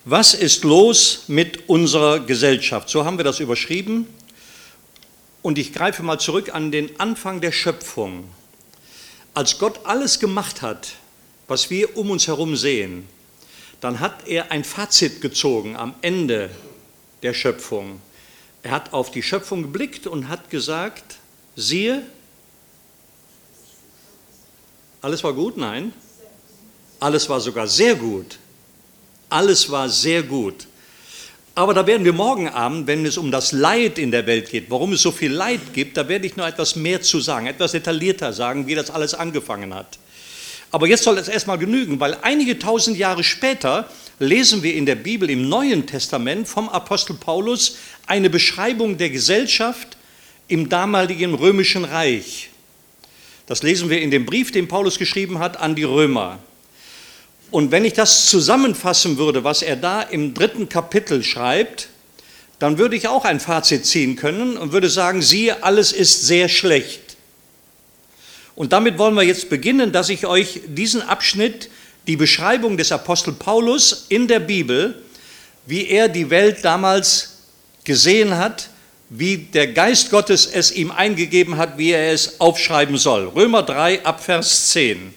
Was ist los mit unserer Gesellschaft? So haben wir das überschrieben. Und ich greife mal zurück an den Anfang der Schöpfung. Als Gott alles gemacht hat, was wir um uns herum sehen, dann hat er ein Fazit gezogen am Ende der Schöpfung. Er hat auf die Schöpfung geblickt und hat gesagt, siehe, alles war gut? Nein. Alles war sogar sehr gut. Alles war sehr gut. Aber da werden wir morgen Abend, wenn es um das Leid in der Welt geht, warum es so viel Leid gibt, da werde ich noch etwas mehr zu sagen, etwas detaillierter sagen, wie das alles angefangen hat. Aber jetzt soll es erstmal genügen, weil einige tausend Jahre später lesen wir in der Bibel im Neuen Testament vom Apostel Paulus eine Beschreibung der Gesellschaft im damaligen römischen Reich. Das lesen wir in dem Brief, den Paulus geschrieben hat an die Römer. Und wenn ich das zusammenfassen würde, was er da im 3. Kapitel schreibt, dann würde ich auch ein Fazit ziehen können und würde sagen, siehe, alles ist sehr schlecht. Und damit wollen wir jetzt beginnen, dass ich euch diesen Abschnitt, die Beschreibung des Apostel Paulus in der Bibel, wie er die Welt damals gesehen hat, wie der Geist Gottes es ihm eingegeben hat, wie er es aufschreiben soll. Römer 3 ab Vers 10.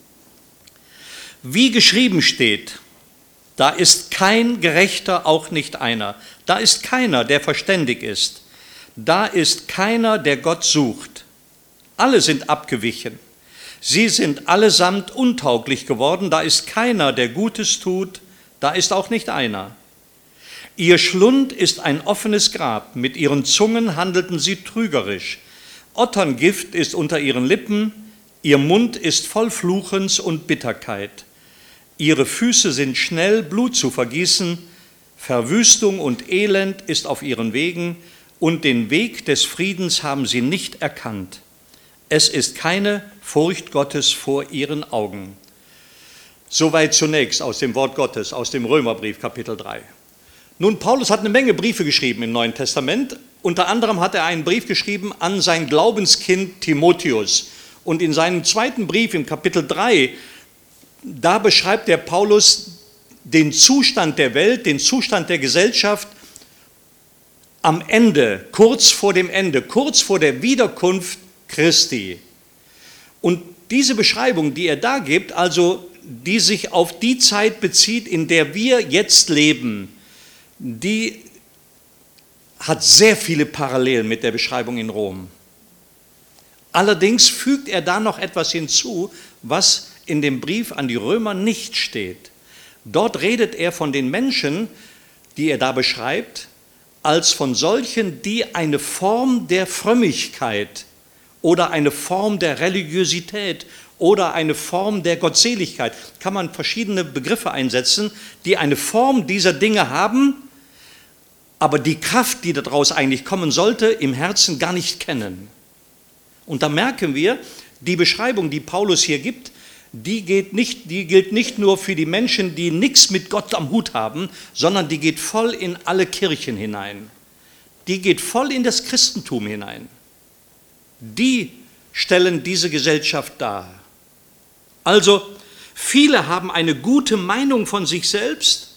Wie geschrieben steht, da ist kein Gerechter, auch nicht einer. Da ist keiner, der verständig ist. Da ist keiner, der Gott sucht. Alle sind abgewichen. Sie sind allesamt untauglich geworden. Da ist keiner, der Gutes tut. Da ist auch nicht einer. Ihr Schlund ist ein offenes Grab. Mit ihren Zungen handelten sie trügerisch. Otterngift ist unter ihren Lippen. Ihr Mund ist voll Fluchens und Bitterkeit. Ihre Füße sind schnell, Blut zu vergießen. Verwüstung und Elend ist auf ihren Wegen. Und den Weg des Friedens haben sie nicht erkannt. Es ist keine Furcht Gottes vor ihren Augen. Soweit zunächst aus dem Wort Gottes, aus dem Römerbrief, Kapitel 3. Nun, Paulus hat eine Menge Briefe geschrieben im Neuen Testament. Unter anderem hat er einen Brief geschrieben an sein Glaubenskind Timotheus. Und in seinem zweiten Brief, im Kapitel 3, da beschreibt der Paulus den Zustand der Welt, den Zustand der Gesellschaft am Ende, kurz vor dem Ende, kurz vor der Wiederkunft Christi. Und diese Beschreibung, die er da gibt, also die sich auf die Zeit bezieht, in der wir jetzt leben, die hat sehr viele Parallelen mit der Beschreibung in Rom. Allerdings fügt er da noch etwas hinzu, was in dem Brief an die Römer nicht steht. Dort redet er von den Menschen, die er da beschreibt, als von solchen, die eine Form der Frömmigkeit oder eine Form der Religiosität oder eine Form der Gottseligkeit, kann man verschiedene Begriffe einsetzen, die eine Form dieser Dinge haben, aber die Kraft, die daraus eigentlich kommen sollte, im Herzen gar nicht kennen. Und da merken wir, die Beschreibung, die Paulus hier gibt, die gilt nicht nur für die Menschen, die nichts mit Gott am Hut haben, sondern die geht voll in alle Kirchen hinein. Die geht voll in das Christentum hinein. Die stellen diese Gesellschaft dar. Also, viele haben eine gute Meinung von sich selbst,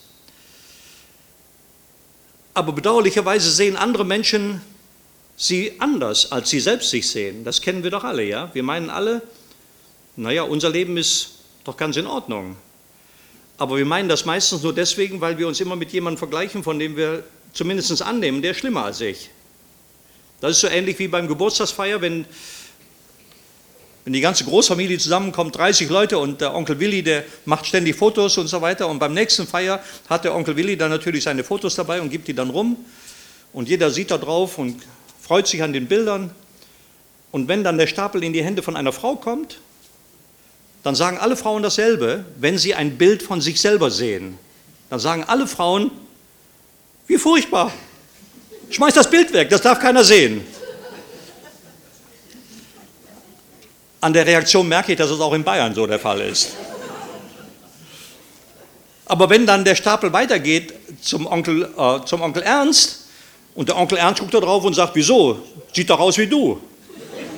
aber bedauerlicherweise sehen andere Menschen sie anders, als sie selbst sich sehen. Das kennen wir doch alle, ja? Wir meinen alle, naja, unser Leben ist doch ganz in Ordnung. Aber wir meinen das meistens nur deswegen, weil wir uns immer mit jemandem vergleichen, von dem wir zumindest annehmen, der ist schlimmer als ich. Das ist so ähnlich wie beim Geburtstagsfeier, wenn die ganze Großfamilie zusammenkommt, 30 Leute und der Onkel Willi, der macht ständig Fotos und so weiter. Und beim nächsten Feier hat der Onkel Willi dann natürlich seine Fotos dabei und gibt die dann rum. Und jeder sieht da drauf und freut sich an den Bildern. Und wenn dann der Stapel in die Hände von einer Frau kommt, dann sagen alle Frauen dasselbe, wenn sie ein Bild von sich selber sehen. Dann sagen alle Frauen, wie furchtbar, schmeiß das Bild weg, das darf keiner sehen. An der Reaktion merke ich, dass es auch in Bayern so der Fall ist. Aber wenn dann der Stapel weitergeht zum Onkel Ernst und der Onkel Ernst guckt da drauf und sagt, wieso, sieht doch aus wie du.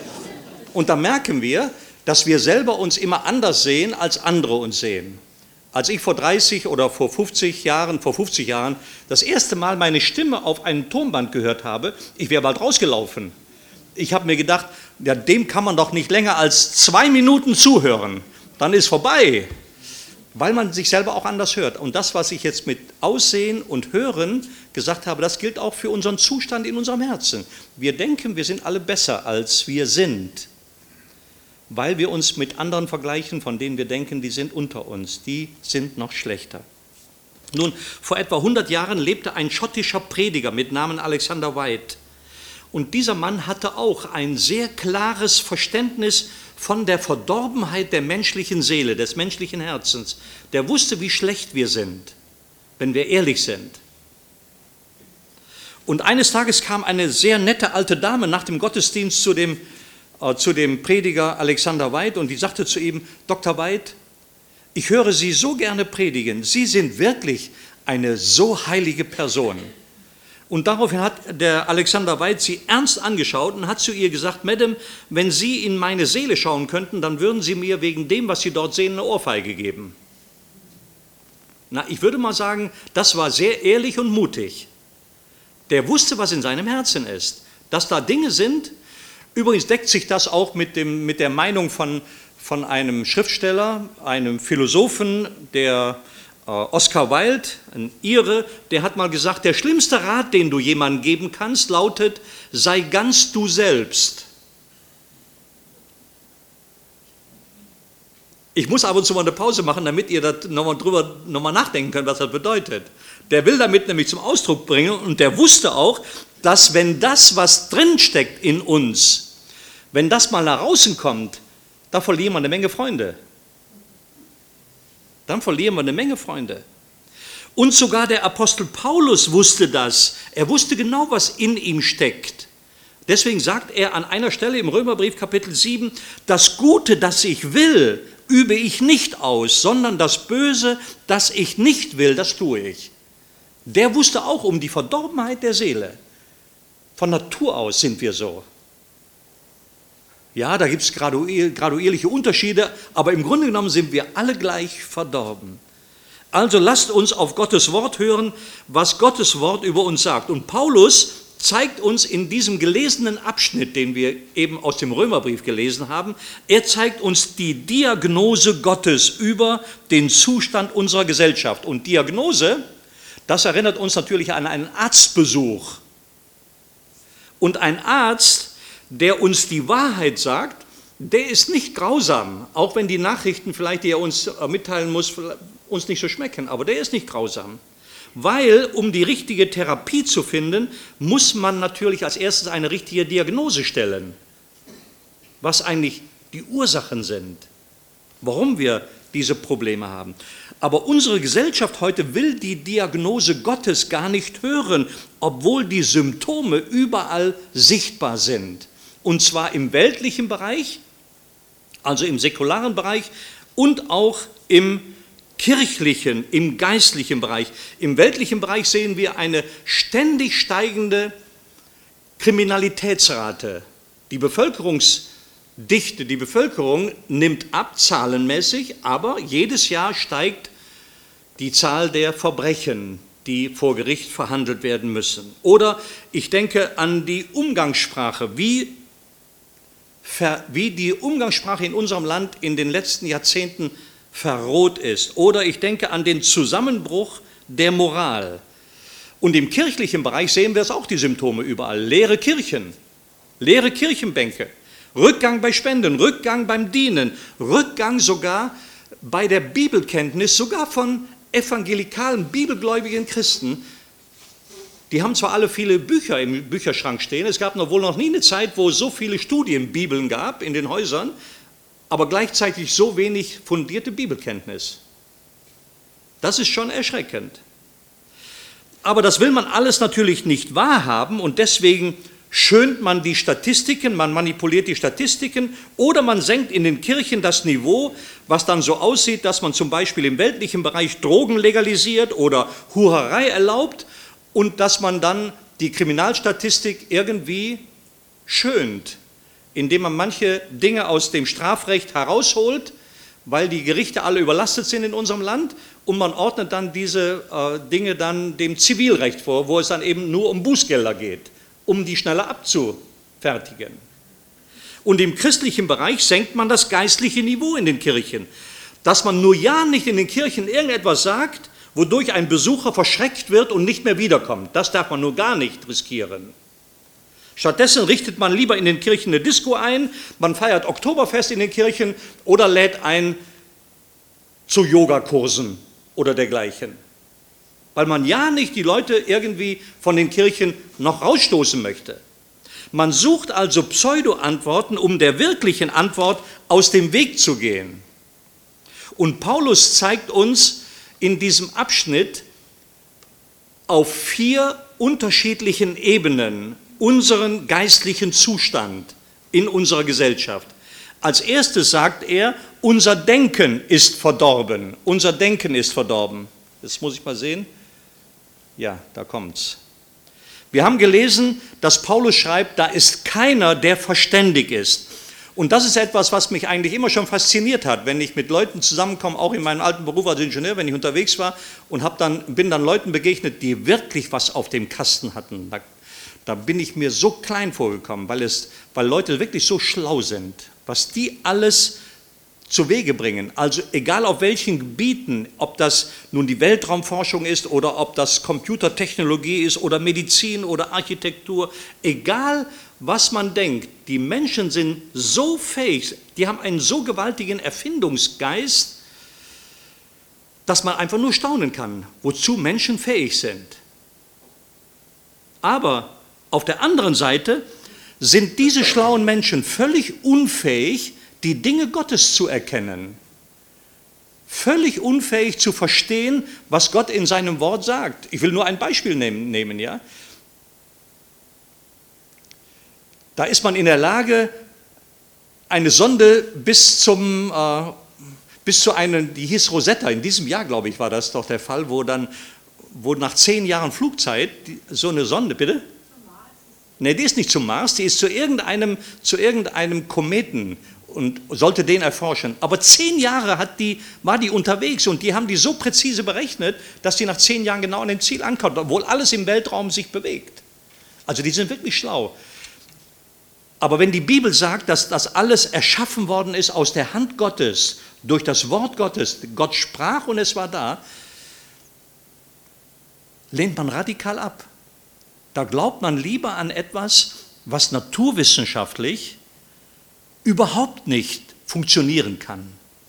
Und da merken wir, dass wir selber uns immer anders sehen, als andere uns sehen. Als ich vor 30 oder vor 50 Jahren das erste Mal meine Stimme auf einem Tonband gehört habe, ich wäre bald rausgelaufen. Ich habe mir gedacht, ja, dem kann man doch nicht länger als 2 Minuten zuhören, dann ist vorbei, weil man sich selber auch anders hört. Und das, was ich jetzt mit Aussehen und Hören gesagt habe, das gilt auch für unseren Zustand in unserem Herzen. Wir denken, wir sind alle besser, als wir sind, weil wir uns mit anderen vergleichen, von denen wir denken, die sind unter uns, die sind noch schlechter. Nun, vor etwa 100 Jahren lebte ein schottischer Prediger mit Namen Alexander White. Und dieser Mann hatte auch ein sehr klares Verständnis von der Verdorbenheit der menschlichen Seele, des menschlichen Herzens. Der wusste, wie schlecht wir sind, wenn wir ehrlich sind. Und eines Tages kam eine sehr nette alte Dame nach dem Gottesdienst zu dem Prediger Alexander White und die sagte zu ihm: Dr. White, ich höre Sie so gerne predigen, Sie sind wirklich eine so heilige Person. Und daraufhin hat der Alexander White sie ernst angeschaut und hat zu ihr gesagt: Madame, wenn Sie in meine Seele schauen könnten, dann würden Sie mir wegen dem, was Sie dort sehen, eine Ohrfeige geben. Na, ich würde mal sagen, das war sehr ehrlich und mutig. Der wusste, was in seinem Herzen ist, dass da Dinge sind. Übrigens deckt sich das auch mit der Meinung von einem Schriftsteller, einem Philosophen, der Oscar Wilde, ein Ire, der hat mal gesagt, der schlimmste Rat, den du jemandem geben kannst, lautet: sei ganz du selbst. Ich muss ab und zu mal eine Pause machen, damit ihr da nochmal nachdenken könnt, was das bedeutet. Der will damit nämlich zum Ausdruck bringen, und der wusste auch, dass wenn das, was drinsteckt in uns, wenn das mal nach außen kommt, da verlieren wir eine Menge Freunde. Dann verlieren wir eine Menge Freunde. Und sogar der Apostel Paulus wusste das. Er wusste genau, was in ihm steckt. Deswegen sagt er an einer Stelle im Römerbrief Kapitel 7, das Gute, das ich will, übe ich nicht aus, sondern das Böse, das ich nicht will, das tue ich. Der wusste auch um die Verdorbenheit der Seele. Von Natur aus sind wir so. Ja, da gibt es graduierliche Unterschiede, aber im Grunde genommen sind wir alle gleich verdorben. Also lasst uns auf Gottes Wort hören, was Gottes Wort über uns sagt. Und Paulus zeigt uns in diesem gelesenen Abschnitt, den wir eben aus dem Römerbrief gelesen haben, er zeigt uns die Diagnose Gottes über den Zustand unserer Gesellschaft. Und Diagnose, das erinnert uns natürlich an einen Arztbesuch. Und ein Arzt, der uns die Wahrheit sagt, der ist nicht grausam, auch wenn die Nachrichten vielleicht, die er uns mitteilen muss, uns nicht so schmecken, aber der ist nicht grausam. Weil, um die richtige Therapie zu finden, muss man natürlich als erstes eine richtige Diagnose stellen, was eigentlich die Ursachen sind, warum wir diese Probleme haben. Aber unsere Gesellschaft heute will die Diagnose Gottes gar nicht hören, obwohl die Symptome überall sichtbar sind. Und zwar im weltlichen Bereich, also im säkularen Bereich und auch im kirchlichen, im geistlichen Bereich. Im weltlichen Bereich sehen wir eine ständig steigende Kriminalitätsrate. Die Bevölkerungsdichte, die Bevölkerung nimmt ab, zahlenmäßig, aber jedes Jahr steigt die Zahl der Verbrechen, die vor Gericht verhandelt werden müssen. Oder ich denke an die Umgangssprache, wie die Umgangssprache in unserem Land in den letzten Jahrzehnten verroht ist. Oder ich denke an den Zusammenbruch der Moral. Und im kirchlichen Bereich sehen wir es auch, die Symptome überall. Leere Kirchen, leere Kirchenbänke, Rückgang bei Spenden, Rückgang beim Dienen, Rückgang sogar bei der Bibelkenntnis, sogar von evangelikalen, bibelgläubigen Christen. Die haben zwar alle viele Bücher im Bücherschrank stehen, es gab wohl noch nie eine Zeit, wo es so viele Studienbibeln gab in den Häusern, aber gleichzeitig so wenig fundierte Bibelkenntnis. Das ist schon erschreckend. Aber das will man alles natürlich nicht wahrhaben und deswegen schönt man die Statistiken, man manipuliert die Statistiken oder man senkt in den Kirchen das Niveau, was dann so aussieht, dass man zum Beispiel im weltlichen Bereich Drogen legalisiert oder Hurerei erlaubt und dass man dann die Kriminalstatistik irgendwie schönt, indem man manche Dinge aus dem Strafrecht herausholt, weil die Gerichte alle überlastet sind in unserem Land und man ordnet dann diese Dinge dann dem Zivilrecht vor, wo es dann eben nur um Bußgelder geht, um die schneller abzufertigen. Und im christlichen Bereich senkt man das geistliche Niveau in den Kirchen, dass man nur ja nicht in den Kirchen irgendetwas sagt, wodurch ein Besucher verschreckt wird und nicht mehr wiederkommt. Das darf man nur gar nicht riskieren. Stattdessen richtet man lieber in den Kirchen eine Disco ein, man feiert Oktoberfest in den Kirchen oder lädt ein zu Yogakursen oder dergleichen. Weil man ja nicht die Leute irgendwie von den Kirchen noch rausstoßen möchte. Man sucht also Pseudo-Antworten, um der wirklichen Antwort aus dem Weg zu gehen. Und Paulus zeigt uns in diesem Abschnitt auf 4 unterschiedlichen Ebenen unseren geistlichen Zustand in unserer Gesellschaft. Als erstes sagt er, unser Denken ist verdorben. Unser Denken ist verdorben. Jetzt muss ich mal sehen. Ja, da kommt's. Wir haben gelesen, dass Paulus schreibt, da ist keiner, der verständig ist. Und das ist etwas, was mich eigentlich immer schon fasziniert hat, wenn ich mit Leuten zusammenkomme, auch in meinem alten Beruf als Ingenieur, wenn ich unterwegs war und bin dann Leuten begegnet, die wirklich was auf dem Kasten hatten. Da bin ich mir so klein vorgekommen, weil Leute wirklich so schlau sind, was die alles zu Wege bringen. Also egal auf welchen Gebieten, ob das nun die Weltraumforschung ist oder ob das Computertechnologie ist oder Medizin oder Architektur, egal was man denkt, die Menschen sind so fähig, die haben einen so gewaltigen Erfindungsgeist, dass man einfach nur staunen kann, wozu Menschen fähig sind. Aber auf der anderen Seite sind diese schlauen Menschen völlig unfähig, die Dinge Gottes zu erkennen. Völlig unfähig zu verstehen, was Gott in seinem Wort sagt. Ich will nur ein Beispiel nehmen, ja. Da ist man in der Lage, eine Sonde bis zu einer, die hieß Rosetta, in diesem Jahr, glaube ich, war das doch der Fall, wo nach 10 Jahren Flugzeit so eine Sonde, bitte? Ne, die ist nicht zum Mars, die ist zu irgendeinem Kometen und sollte den erforschen. Aber 10 Jahre war die unterwegs und die haben die so präzise berechnet, dass die nach 10 Jahren genau an dem Ziel ankommt, obwohl alles im Weltraum sich bewegt. Also die sind wirklich schlau. Aber wenn die Bibel sagt, dass das alles erschaffen worden ist aus der Hand Gottes, durch das Wort Gottes, Gott sprach und es war da, lehnt man radikal ab. Da glaubt man lieber an etwas, was naturwissenschaftlich überhaupt nicht funktionieren kann.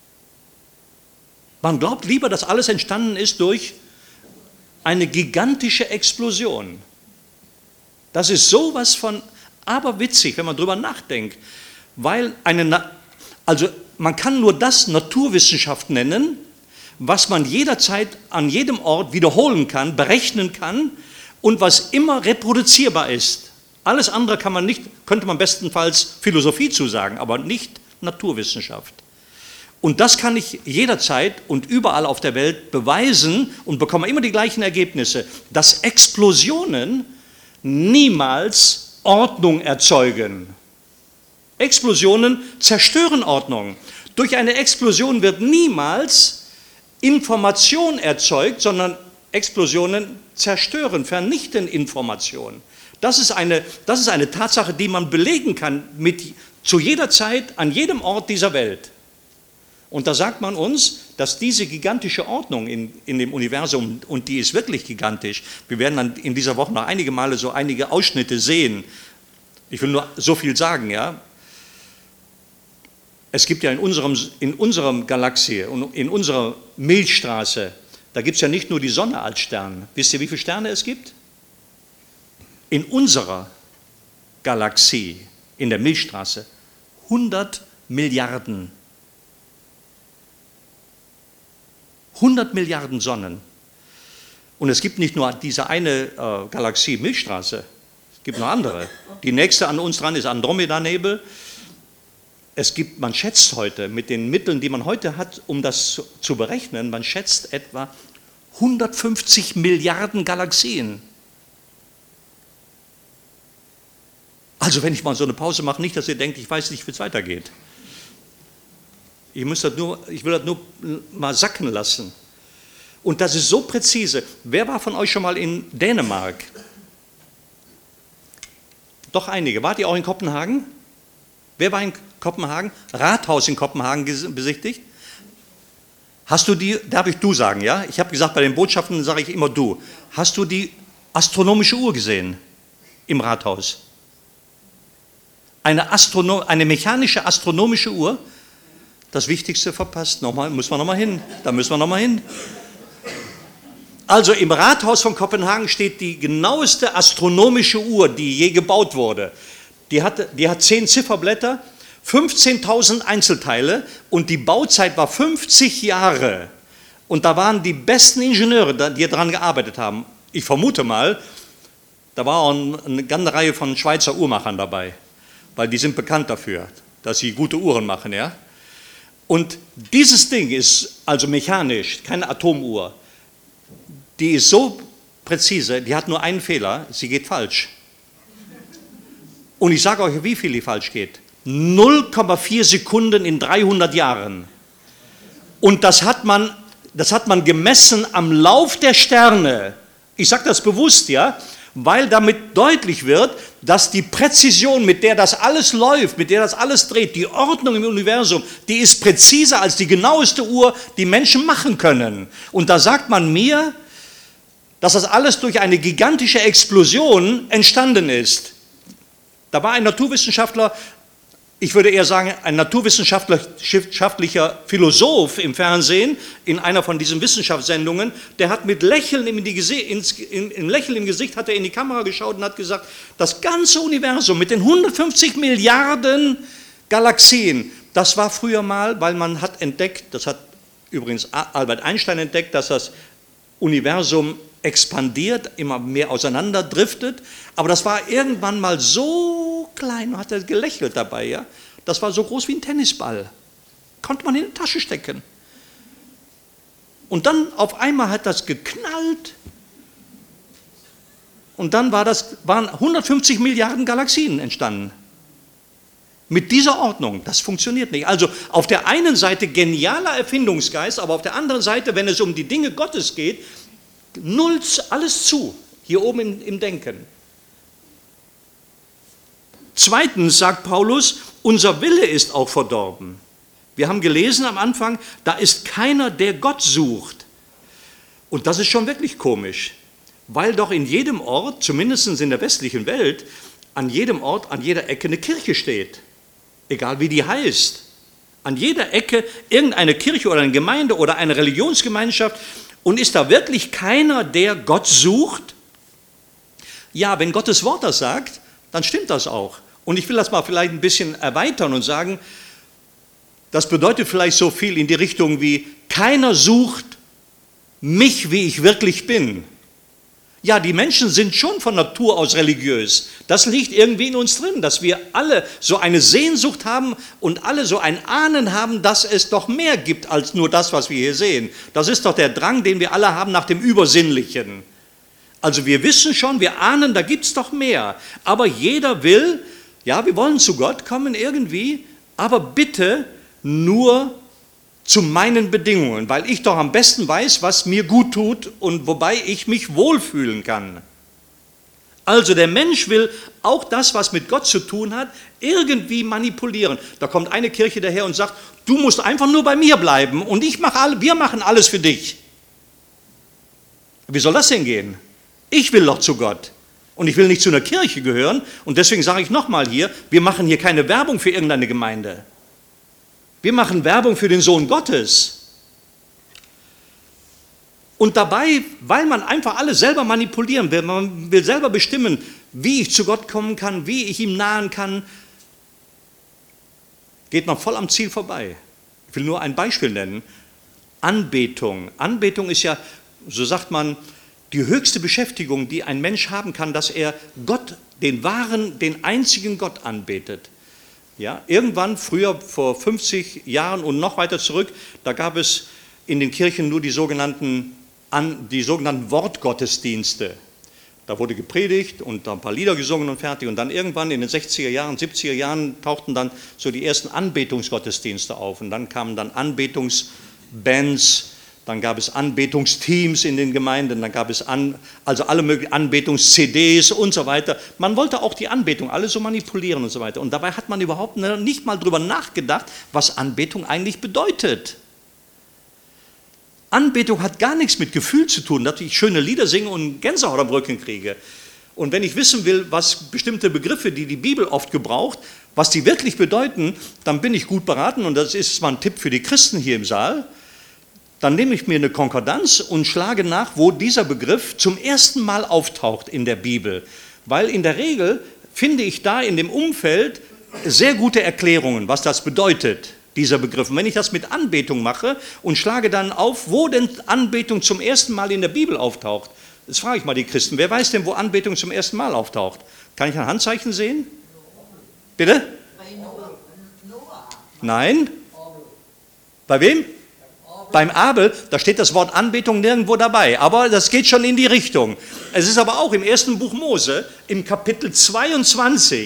Man glaubt lieber, dass alles entstanden ist durch eine gigantische Explosion. Das ist sowas von aberwitzig, wenn man drüber nachdenkt, weil man kann nur das Naturwissenschaft nennen, was man jederzeit an jedem Ort wiederholen kann, berechnen kann und was immer reproduzierbar ist. Alles andere könnte man bestenfalls Philosophie zusagen, aber nicht Naturwissenschaft. Und das kann ich jederzeit und überall auf der Welt beweisen und bekomme immer die gleichen Ergebnisse, dass Explosionen niemals Ordnung erzeugen. Explosionen zerstören Ordnung. Durch eine Explosion wird niemals Information erzeugt, sondern Explosionen zerstören, vernichten Information. Das ist eine Tatsache, die man belegen kann zu jeder Zeit, an jedem Ort dieser Welt. Und da sagt man uns, dass diese gigantische Ordnung in dem Universum, und die ist wirklich gigantisch, wir werden dann in dieser Woche noch einige Male so einige Ausschnitte sehen. Ich will nur so viel sagen, ja. Es gibt ja in unserem Galaxie, in unserer Milchstraße, da gibt es ja nicht nur die Sonne als Stern. Wisst ihr, wie viele Sterne es gibt? In unserer Galaxie, in der Milchstraße, 100 Milliarden. 100 Milliarden Sonnen. Und es gibt nicht nur diese eine Galaxie Milchstraße, es gibt noch andere. Die nächste an uns dran ist Andromeda-Nebel. Man schätzt heute mit den Mitteln, die man heute hat, um das zu berechnen, man schätzt etwa 150 Milliarden Galaxien. Also wenn ich mal so eine Pause mache, nicht, dass ihr denkt, ich weiß nicht, wie es weitergeht. Ich will das nur mal sacken lassen. Und das ist so präzise. Wer war von euch schon mal in Dänemark? Doch einige. Wart ihr auch in Kopenhagen? Wer war in Kopenhagen? Rathaus in Kopenhagen besichtigt? Hast du die, darf ich du sagen, ja? Ich habe gesagt, bei den Botschaften sage ich immer du. Hast du die astronomische Uhr gesehen im Rathaus? Eine mechanische astronomische Uhr? Das Wichtigste verpasst. Müssen wir nochmal hin. Da müssen wir nochmal hin. Also im Rathaus von Kopenhagen steht die genaueste astronomische Uhr, die je gebaut wurde. Die hat 10 Zifferblätter, 15.000 Einzelteile und die Bauzeit war 50 Jahre. Und da waren die besten Ingenieure, die daran gearbeitet haben. Ich vermute mal, da war auch eine ganze Reihe von Schweizer Uhrmachern dabei, weil die sind bekannt dafür, dass sie gute Uhren machen, ja. Und dieses Ding ist also mechanisch, keine Atomuhr. Die ist so präzise, die hat nur einen Fehler, sie geht falsch. Und ich sage euch, wie viel die falsch geht. 0,4 Sekunden in 300 Jahren. Und das hat man gemessen am Lauf der Sterne. Ich sage das bewusst, ja, weil damit deutlich wird, dass die Präzision, mit der das alles läuft, mit der das alles dreht, die Ordnung im Universum, die ist präziser als die genaueste Uhr, die Menschen machen können. Und da sagt man mir, dass das alles durch eine gigantische Explosion entstanden ist. Da war ein Naturwissenschaftler, ich würde eher sagen, ein naturwissenschaftlicher Philosoph im Fernsehen, in einer von diesen Wissenschaftssendungen, der hat mit Lächeln im Gesicht hat er in die Kamera geschaut und hat gesagt, das ganze Universum mit den 150 Milliarden Galaxien, das war früher mal, weil man hat entdeckt, das hat übrigens Albert Einstein entdeckt, dass das Universum expandiert, immer mehr auseinanderdriftet, aber das war irgendwann mal so klein, und hat er gelächelt dabei, ja? Das war so groß wie ein Tennisball, konnte man in die Tasche stecken. Und dann auf einmal hat das geknallt und dann waren 150 Milliarden Galaxien entstanden. Mit dieser Ordnung, das funktioniert nicht. Also auf der einen Seite genialer Erfindungsgeist, aber auf der anderen Seite, wenn es um die Dinge Gottes geht, alles zu, hier oben im Denken. Zweitens sagt Paulus, unser Wille ist auch verdorben. Wir haben gelesen am Anfang, da ist keiner, der Gott sucht. Und das ist schon wirklich komisch, weil doch in jedem Ort, zumindest in der westlichen Welt, an jedem Ort, an jeder Ecke eine Kirche steht. Egal wie die heißt. An jeder Ecke irgendeine Kirche oder eine Gemeinde oder eine Religionsgemeinschaft. Und ist da wirklich keiner, der Gott sucht? Ja, wenn Gottes Wort das sagt, dann stimmt das auch. Und ich will das mal vielleicht ein bisschen erweitern und sagen, das bedeutet vielleicht so viel in die Richtung wie, keiner sucht mich, wie ich wirklich bin. Ja, die Menschen sind schon von Natur aus religiös. Das liegt irgendwie in uns drin, dass wir alle so eine Sehnsucht haben und alle so ein Ahnen haben, dass es doch mehr gibt als nur das, was wir hier sehen. Das ist doch der Drang, den wir alle haben nach dem Übersinnlichen. Also wir wissen schon, wir ahnen, da gibt es doch mehr. Aber jeder will, ja, wir wollen zu Gott kommen irgendwie, aber bitte nur zu meinen Bedingungen, weil ich doch am besten weiß, was mir gut tut und wobei ich mich wohlfühlen kann. Also der Mensch will auch das, was mit Gott zu tun hat, irgendwie manipulieren. Da kommt eine Kirche daher und sagt, du musst einfach nur bei mir bleiben und wir machen alles für dich. Wie soll das denn gehen? Ich will doch zu Gott und ich will nicht zu einer Kirche gehören und deswegen sage ich nochmal hier, wir machen hier keine Werbung für irgendeine Gemeinde. Wir machen Werbung für den Sohn Gottes. Und dabei, weil man einfach alles selber manipulieren will, man will selber bestimmen, wie ich zu Gott kommen kann, wie ich ihm nahen kann, geht man voll am Ziel vorbei. Ich will nur ein Beispiel nennen. Anbetung. Anbetung ist ja, so sagt man, die höchste Beschäftigung, die ein Mensch haben kann, dass er Gott, den einzigen Gott anbetet. Ja, irgendwann, früher vor 50 Jahren und noch weiter zurück, da gab es in den Kirchen nur die sogenannten Wortgottesdienste. Da wurde gepredigt und ein paar Lieder gesungen und fertig. Und dann irgendwann in den 60er Jahren, 70er Jahren tauchten dann so die ersten Anbetungsgottesdienste auf. Und dann kamen dann Anbetungsbands, Dann gab es Anbetungsteams in den Gemeinden, dann gab es also alle möglichen Anbetungs-CDs und so weiter. Man wollte auch die Anbetung alles so manipulieren und so weiter. Und dabei hat man überhaupt nicht mal drüber nachgedacht, was Anbetung eigentlich bedeutet. Anbetung hat gar nichts mit Gefühl zu tun, dass ich schöne Lieder singe und Gänsehaut am Rücken kriege. Und wenn ich wissen will, was bestimmte Begriffe, die die Bibel oft gebraucht, was die wirklich bedeuten, dann bin ich gut beraten, und das ist mal ein Tipp für die Christen hier im Saal. Dann nehme ich mir eine Konkordanz und schlage nach, wo dieser Begriff zum ersten Mal auftaucht in der Bibel. Weil in der Regel finde ich da in dem Umfeld sehr gute Erklärungen, was das bedeutet, dieser Begriff. Und wenn ich das mit Anbetung mache und schlage dann auf, wo denn Anbetung zum ersten Mal in der Bibel auftaucht, das frage ich mal die Christen, wer weiß denn, wo Anbetung zum ersten Mal auftaucht? Kann ich ein Handzeichen sehen? Bitte? Nein? Bei wem? Beim Abel, da steht das Wort Anbetung nirgendwo dabei, aber das geht schon in die Richtung. Es ist aber auch im ersten Buch Mose, im Kapitel 22,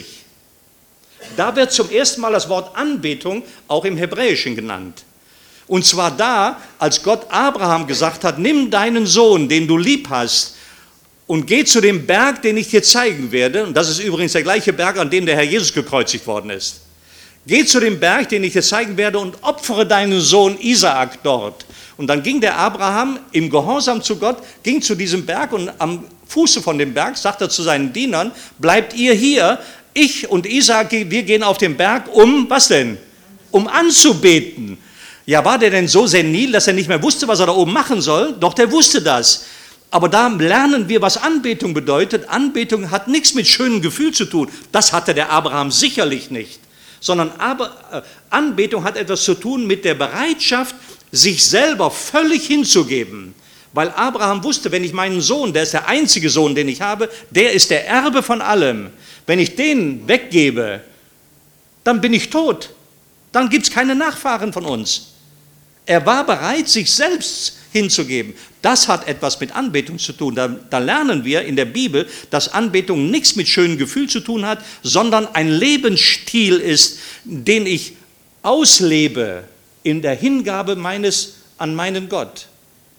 da wird zum ersten Mal das Wort Anbetung auch im Hebräischen genannt. Und zwar da, als Gott Abraham gesagt hat, nimm deinen Sohn, den du lieb hast, und geh zu dem Berg, den ich dir zeigen werde. Und das ist übrigens der gleiche Berg, an dem der Herr Jesus gekreuzigt worden ist. Geh zu dem Berg, den ich dir zeigen werde, und opfere deinen Sohn Isaak dort. Und dann ging der Abraham im Gehorsam zu Gott, ging zu diesem Berg, und am Fuße von dem Berg sagt er zu seinen Dienern, bleibt ihr hier, ich und Isaak, wir gehen auf den Berg, um, was denn? Um anzubeten. Ja, war der denn so senil, dass er nicht mehr wusste, was er da oben machen soll? Doch, der wusste das. Aber da lernen wir, was Anbetung bedeutet. Anbetung hat nichts mit schönem Gefühl zu tun. Das hatte der Abraham sicherlich nicht. Sondern Anbetung hat etwas zu tun mit der Bereitschaft, sich selber völlig hinzugeben. Weil Abraham wusste, wenn ich meinen Sohn, der ist der einzige Sohn, den ich habe, der ist der Erbe von allem. Wenn ich den weggebe, dann bin ich tot. Dann gibt es keine Nachfahren von uns. Er war bereit, sich selbst hinzugeben. Das hat etwas mit Anbetung zu tun. Da lernen wir in der Bibel, dass Anbetung nichts mit schönem Gefühl zu tun hat, sondern ein Lebensstil ist, den ich auslebe in der Hingabe an meinen Gott.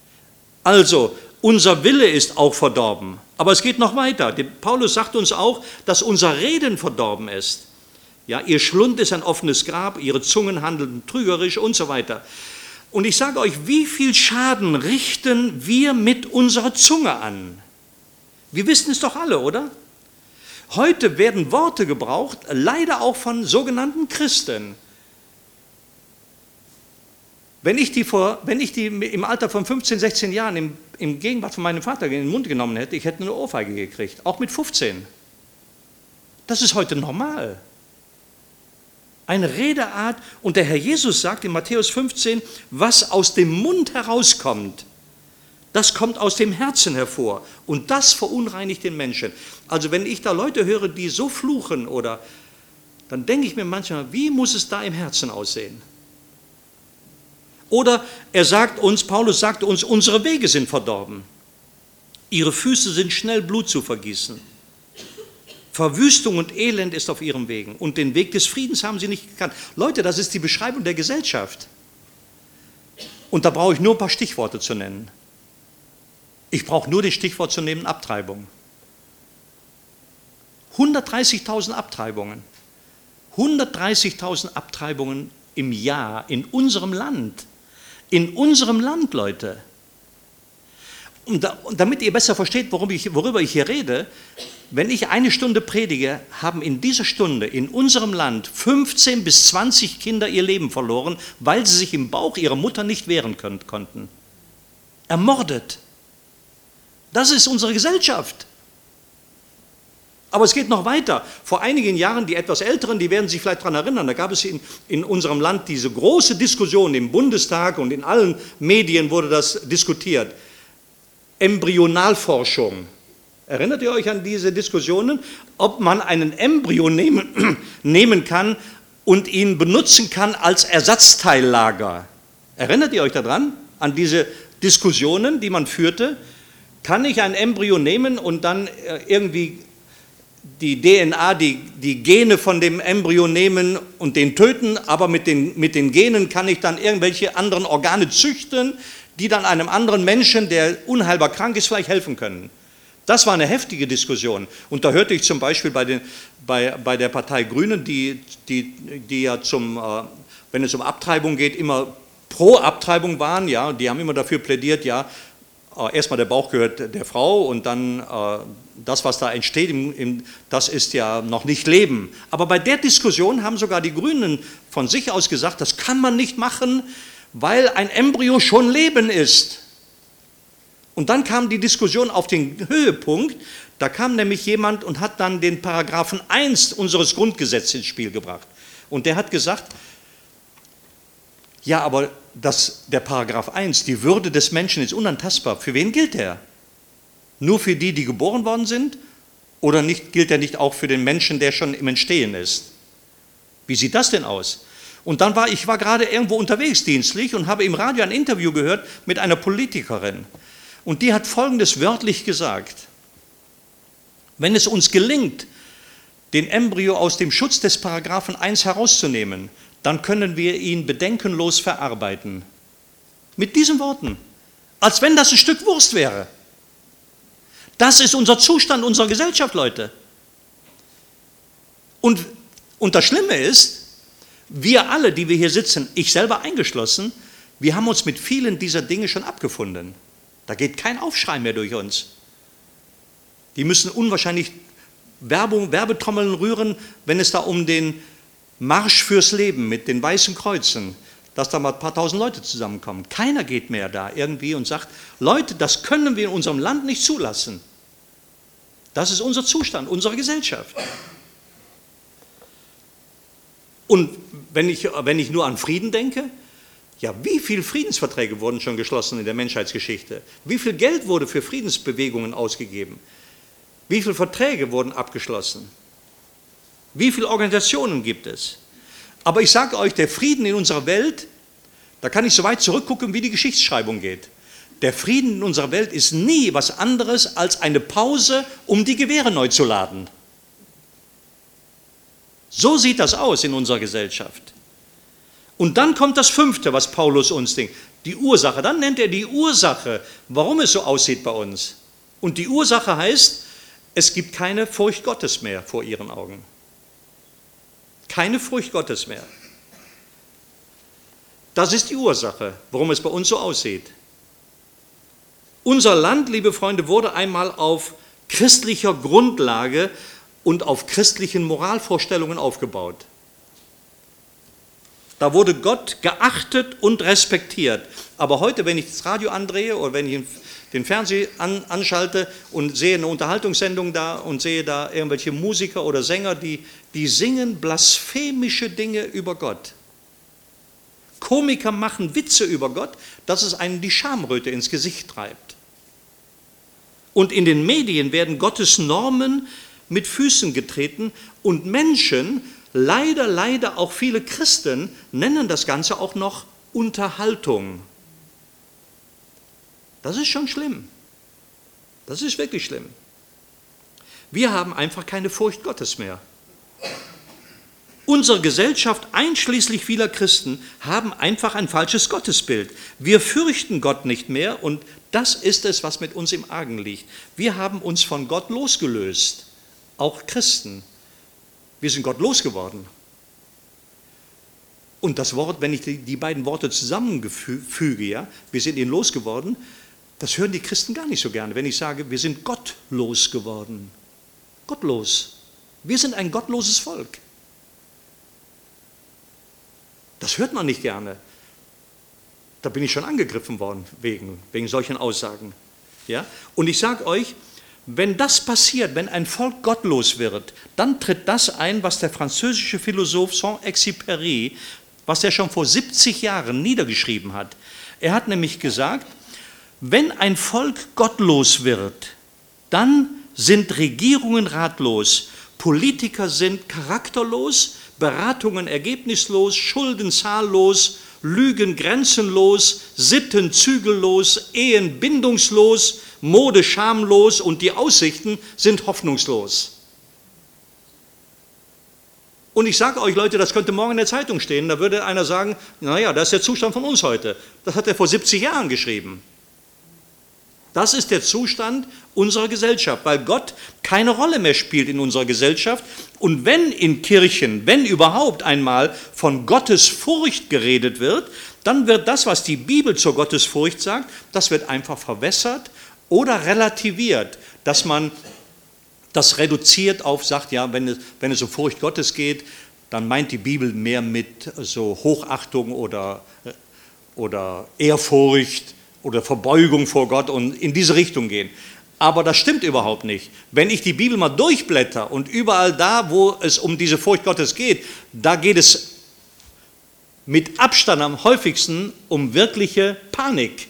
Also, unser Wille ist auch verdorben. Aber es geht noch weiter. Paulus sagt uns auch, dass unser Reden verdorben ist. Ja, ihr Schlund ist ein offenes Grab, ihre Zungen handeln trügerisch und so weiter. Und ich sage euch, wie viel Schaden richten wir mit unserer Zunge an? Wir wissen es doch alle, oder? Heute werden Worte gebraucht, leider auch von sogenannten Christen. Wenn ich die im Alter von 15, 16 Jahren im Gegenwart von meinem Vater in den Mund genommen hätte, ich hätte eine Ohrfeige gekriegt, auch mit 15. Das ist heute normal. Eine Redeart, und der Herr Jesus sagt in Matthäus 15, was aus dem Mund herauskommt, das kommt aus dem Herzen hervor, und das verunreinigt den Menschen. Also wenn ich da Leute höre, die so fluchen, dann denke ich mir manchmal, wie muss es da im Herzen aussehen? Oder Paulus sagt uns, unsere Wege sind verdorben. Ihre Füße sind schnell Blut zu vergießen. Verwüstung und Elend ist auf ihren Wegen. Und den Weg des Friedens haben sie nicht gekannt. Leute, das ist die Beschreibung der Gesellschaft. Und da brauche ich nur ein paar Stichworte zu nennen. Ich brauche nur das Stichwort zu nehmen, Abtreibung. 130.000 Abtreibungen. 130.000 Abtreibungen im Jahr in unserem Land. In unserem Land, Leute. Und damit ihr besser versteht, worüber ich hier rede, wenn ich eine Stunde predige, haben in dieser Stunde in unserem Land 15 bis 20 Kinder ihr Leben verloren, weil sie sich im Bauch ihrer Mutter nicht wehren konnten. Ermordet. Das ist unsere Gesellschaft. Aber es geht noch weiter. Vor einigen Jahren, die etwas Älteren, die werden sich vielleicht daran erinnern, da gab es in unserem Land diese große Diskussion im Bundestag, und in allen Medien wurde das diskutiert. Embryonalforschung. Erinnert ihr euch an diese Diskussionen? Ob man einen Embryo nehmen kann und ihn benutzen kann als Ersatzteillager. Erinnert ihr euch daran? An diese Diskussionen, die man führte? Kann ich ein Embryo nehmen und dann irgendwie die DNA, die Gene von dem Embryo nehmen und den töten, aber mit den Genen kann ich dann irgendwelche anderen Organe züchten, die dann einem anderen Menschen, der unheilbar krank ist, vielleicht helfen können. Das war eine heftige Diskussion. Und da hörte ich zum Beispiel bei der Partei Grünen, die ja wenn es um Abtreibung geht, immer pro Abtreibung waren, ja, die haben immer dafür plädiert, ja, erstmal der Bauch gehört der Frau und dann das, was da entsteht, das ist ja noch nicht Leben. Aber bei der Diskussion haben sogar die Grünen von sich aus gesagt, das kann man nicht machen, weil ein Embryo schon Leben ist. Und dann kam die Diskussion auf den Höhepunkt, da kam nämlich jemand und hat dann den Paragraphen 1 unseres Grundgesetzes ins Spiel gebracht. Und der hat gesagt, ja, aber der Paragraph 1, die Würde des Menschen ist unantastbar. Für wen gilt der? Nur für die, die geboren worden sind? Oder gilt er nicht auch für den Menschen, der schon im Entstehen ist? Wie sieht das denn aus? Und dann war ich gerade irgendwo unterwegs dienstlich und habe im Radio ein Interview gehört mit einer Politikerin. Und die hat Folgendes wörtlich gesagt: Wenn es uns gelingt, den Embryo aus dem Schutz des Paragraphen 1 herauszunehmen, dann können wir ihn bedenkenlos verarbeiten. Mit diesen Worten, als wenn das ein Stück Wurst wäre. Das ist unser Zustand unserer Gesellschaft, Leute. Und das Schlimme ist, wir alle, die wir hier sitzen, ich selber eingeschlossen, wir haben uns mit vielen dieser Dinge schon abgefunden. Da geht kein Aufschrei mehr durch uns. Die müssen unwahrscheinlich Werbetrommeln rühren, wenn es da um den Marsch fürs Leben mit den weißen Kreuzen, dass da mal ein paar tausend Leute zusammenkommen. Keiner geht mehr da irgendwie und sagt, Leute, das können wir in unserem Land nicht zulassen. Das ist unser Zustand, unsere Gesellschaft. Und wenn ich nur an Frieden denke, ja, wie viele Friedensverträge wurden schon geschlossen in der Menschheitsgeschichte? Wie viel Geld wurde für Friedensbewegungen ausgegeben? Wie viele Verträge wurden abgeschlossen? Wie viele Organisationen gibt es? Aber ich sage euch, der Frieden in unserer Welt, da kann ich so weit zurückgucken, wie die Geschichtsschreibung geht. Der Frieden in unserer Welt ist nie was anderes als eine Pause, um die Gewehre neu zu laden. So sieht das aus in unserer Gesellschaft. Und dann kommt das 5., was Paulus uns denkt, die Ursache. Dann nennt er die Ursache, warum es so aussieht bei uns. Und die Ursache heißt, es gibt keine Furcht Gottes mehr vor ihren Augen. Keine Furcht Gottes mehr. Das ist die Ursache, warum es bei uns so aussieht. Unser Land, liebe Freunde, wurde einmal auf christlicher Grundlage und auf christlichen Moralvorstellungen aufgebaut. Da wurde Gott geachtet und respektiert. Aber heute, wenn ich das Radio andrehe oder wenn ich den Fernseher anschalte und sehe eine Unterhaltungssendung da und sehe da irgendwelche Musiker oder Sänger, die singen blasphemische Dinge über Gott. Komiker machen Witze über Gott, dass es einen die Schamröte ins Gesicht treibt. Und in den Medien werden Gottes Normen mit Füßen getreten und Menschen, leider auch viele Christen, nennen das Ganze auch noch Unterhaltung. Das ist schon schlimm. Das ist wirklich schlimm. Wir haben einfach keine Furcht Gottes mehr. Unsere Gesellschaft, einschließlich vieler Christen, haben einfach ein falsches Gottesbild. Wir fürchten Gott nicht mehr und das ist es, was mit uns im Argen liegt. Wir haben uns von Gott losgelöst, auch Christen. Wir sind Gott losgeworden. Und das Wort, wenn ich die beiden Worte zusammenfüge, ja, wir sind ihn losgeworden, das hören die Christen gar nicht so gerne, wenn ich sage, wir sind gottlos geworden. Gottlos. Wir sind ein gottloses Volk. Das hört man nicht gerne. Da bin ich schon angegriffen worden wegen solchen Aussagen. Ja? Und ich sage euch, wenn das passiert, wenn ein Volk gottlos wird, dann tritt das ein, was der französische Philosoph Saint-Exupéry, was er schon vor 70 Jahren niedergeschrieben hat. Er hat nämlich gesagt, wenn ein Volk gottlos wird, dann sind Regierungen ratlos, Politiker sind charakterlos, Beratungen ergebnislos, Schulden zahllos, Lügen grenzenlos, Sitten zügellos, Ehen bindungslos, Mode schamlos und die Aussichten sind hoffnungslos. Und ich sage euch, Leute, das könnte morgen in der Zeitung stehen. Da würde einer sagen, naja, das ist der Zustand von uns heute. Das hat er vor 70 Jahren geschrieben. Das ist der Zustand unserer Gesellschaft, weil Gott keine Rolle mehr spielt in unserer Gesellschaft. Und wenn in Kirchen, wenn überhaupt einmal von Gottesfurcht geredet wird, dann wird das, was die Bibel zur Gottesfurcht sagt, das wird einfach verwässert oder relativiert, dass man das reduziert auf, sagt, ja, wenn es um Furcht Gottes geht, dann meint die Bibel mehr mit so Hochachtung oder Ehrfurcht oder Verbeugung vor Gott und in diese Richtung gehen. Aber das stimmt überhaupt nicht. Wenn ich die Bibel mal durchblätter und überall da, wo es um diese Furcht Gottes geht, da geht es mit Abstand am häufigsten um wirkliche Panik.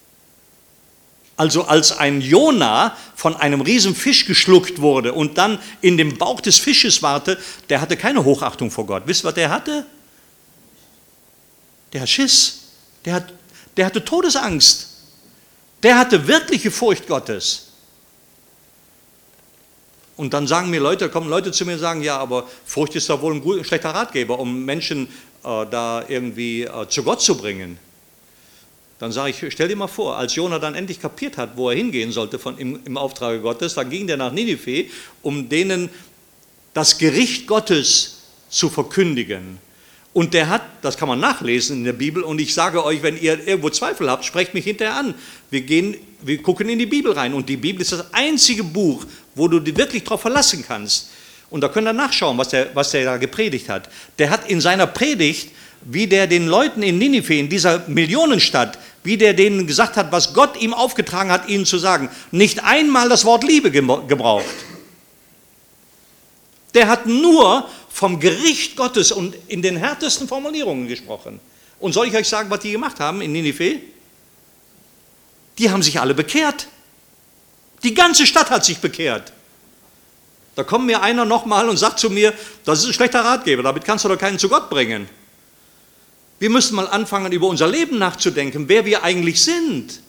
Also als ein Jona von einem riesen Fisch geschluckt wurde und dann in dem Bauch des Fisches warte, der hatte keine Hochachtung vor Gott. Wisst ihr, was der hatte? Der hat Schiss. Der hatte Todesangst. Der hatte wirkliche Furcht Gottes. Und dann sagen mir Leute, kommen Leute zu mir und sagen, ja, aber Furcht ist doch wohl ein schlechter Ratgeber, um Menschen da irgendwie zu Gott zu bringen. Dann sage ich, stell dir mal vor, als Jona dann endlich kapiert hat, wo er hingehen sollte im Auftrage Gottes, dann ging der nach Ninive, um denen das Gericht Gottes zu verkündigen. Und der hat, das kann man nachlesen in der Bibel, und ich sage euch, wenn ihr irgendwo Zweifel habt, sprecht mich hinterher an. Wir gucken in die Bibel rein und die Bibel ist das einzige Buch, wo du dich wirklich darauf verlassen kannst. Und da könnt ihr nachschauen, was der da gepredigt hat. Der hat in seiner Predigt, wie der den Leuten in Ninive, in dieser Millionenstadt, wie der denen gesagt hat, was Gott ihm aufgetragen hat, ihnen zu sagen, nicht einmal das Wort Liebe gebraucht. Der hat nur vom Gericht Gottes und in den härtesten Formulierungen gesprochen. Und soll ich euch sagen, was die gemacht haben in Ninive? Die haben sich alle bekehrt. Die ganze Stadt hat sich bekehrt. Da kommt mir einer nochmal und sagt zu mir, das ist ein schlechter Ratgeber, damit kannst du doch keinen zu Gott bringen. Wir müssen mal anfangen, über unser Leben nachzudenken, wer wir eigentlich sind.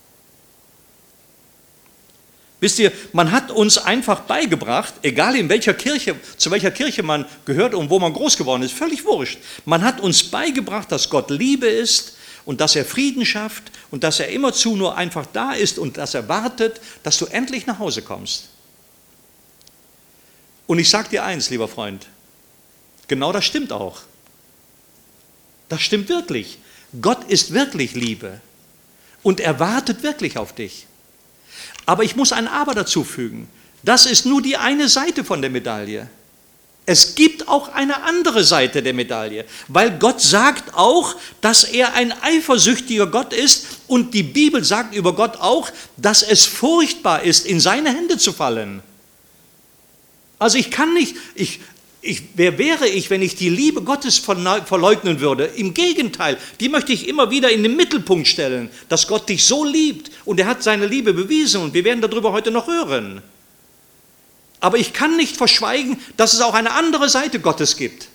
Wisst ihr, man hat uns einfach beigebracht, egal in welcher Kirche, zu welcher Kirche man gehört und wo man groß geworden ist, völlig wurscht. Man hat uns beigebracht, dass Gott Liebe ist und dass er Frieden schafft und dass er immerzu nur einfach da ist und dass er wartet, dass du endlich nach Hause kommst. Und ich sage dir eins, lieber Freund, genau das stimmt auch. Das stimmt wirklich. Gott ist wirklich Liebe und er wartet wirklich auf dich. Aber ich muss ein Aber dazu fügen. Das ist nur die eine Seite von der Medaille. Es gibt auch eine andere Seite der Medaille, weil Gott sagt auch, dass er ein eifersüchtiger Gott ist und die Bibel sagt über Gott auch, dass es furchtbar ist, in seine Hände zu fallen. Also ich kann nicht, wer wäre ich, wenn ich die Liebe Gottes verleugnen würde? Im Gegenteil, die möchte ich immer wieder in den Mittelpunkt stellen, dass Gott dich so liebt und er hat seine Liebe bewiesen und wir werden darüber heute noch hören. Aber ich kann nicht verschweigen, dass es auch eine andere Seite Gottes gibt.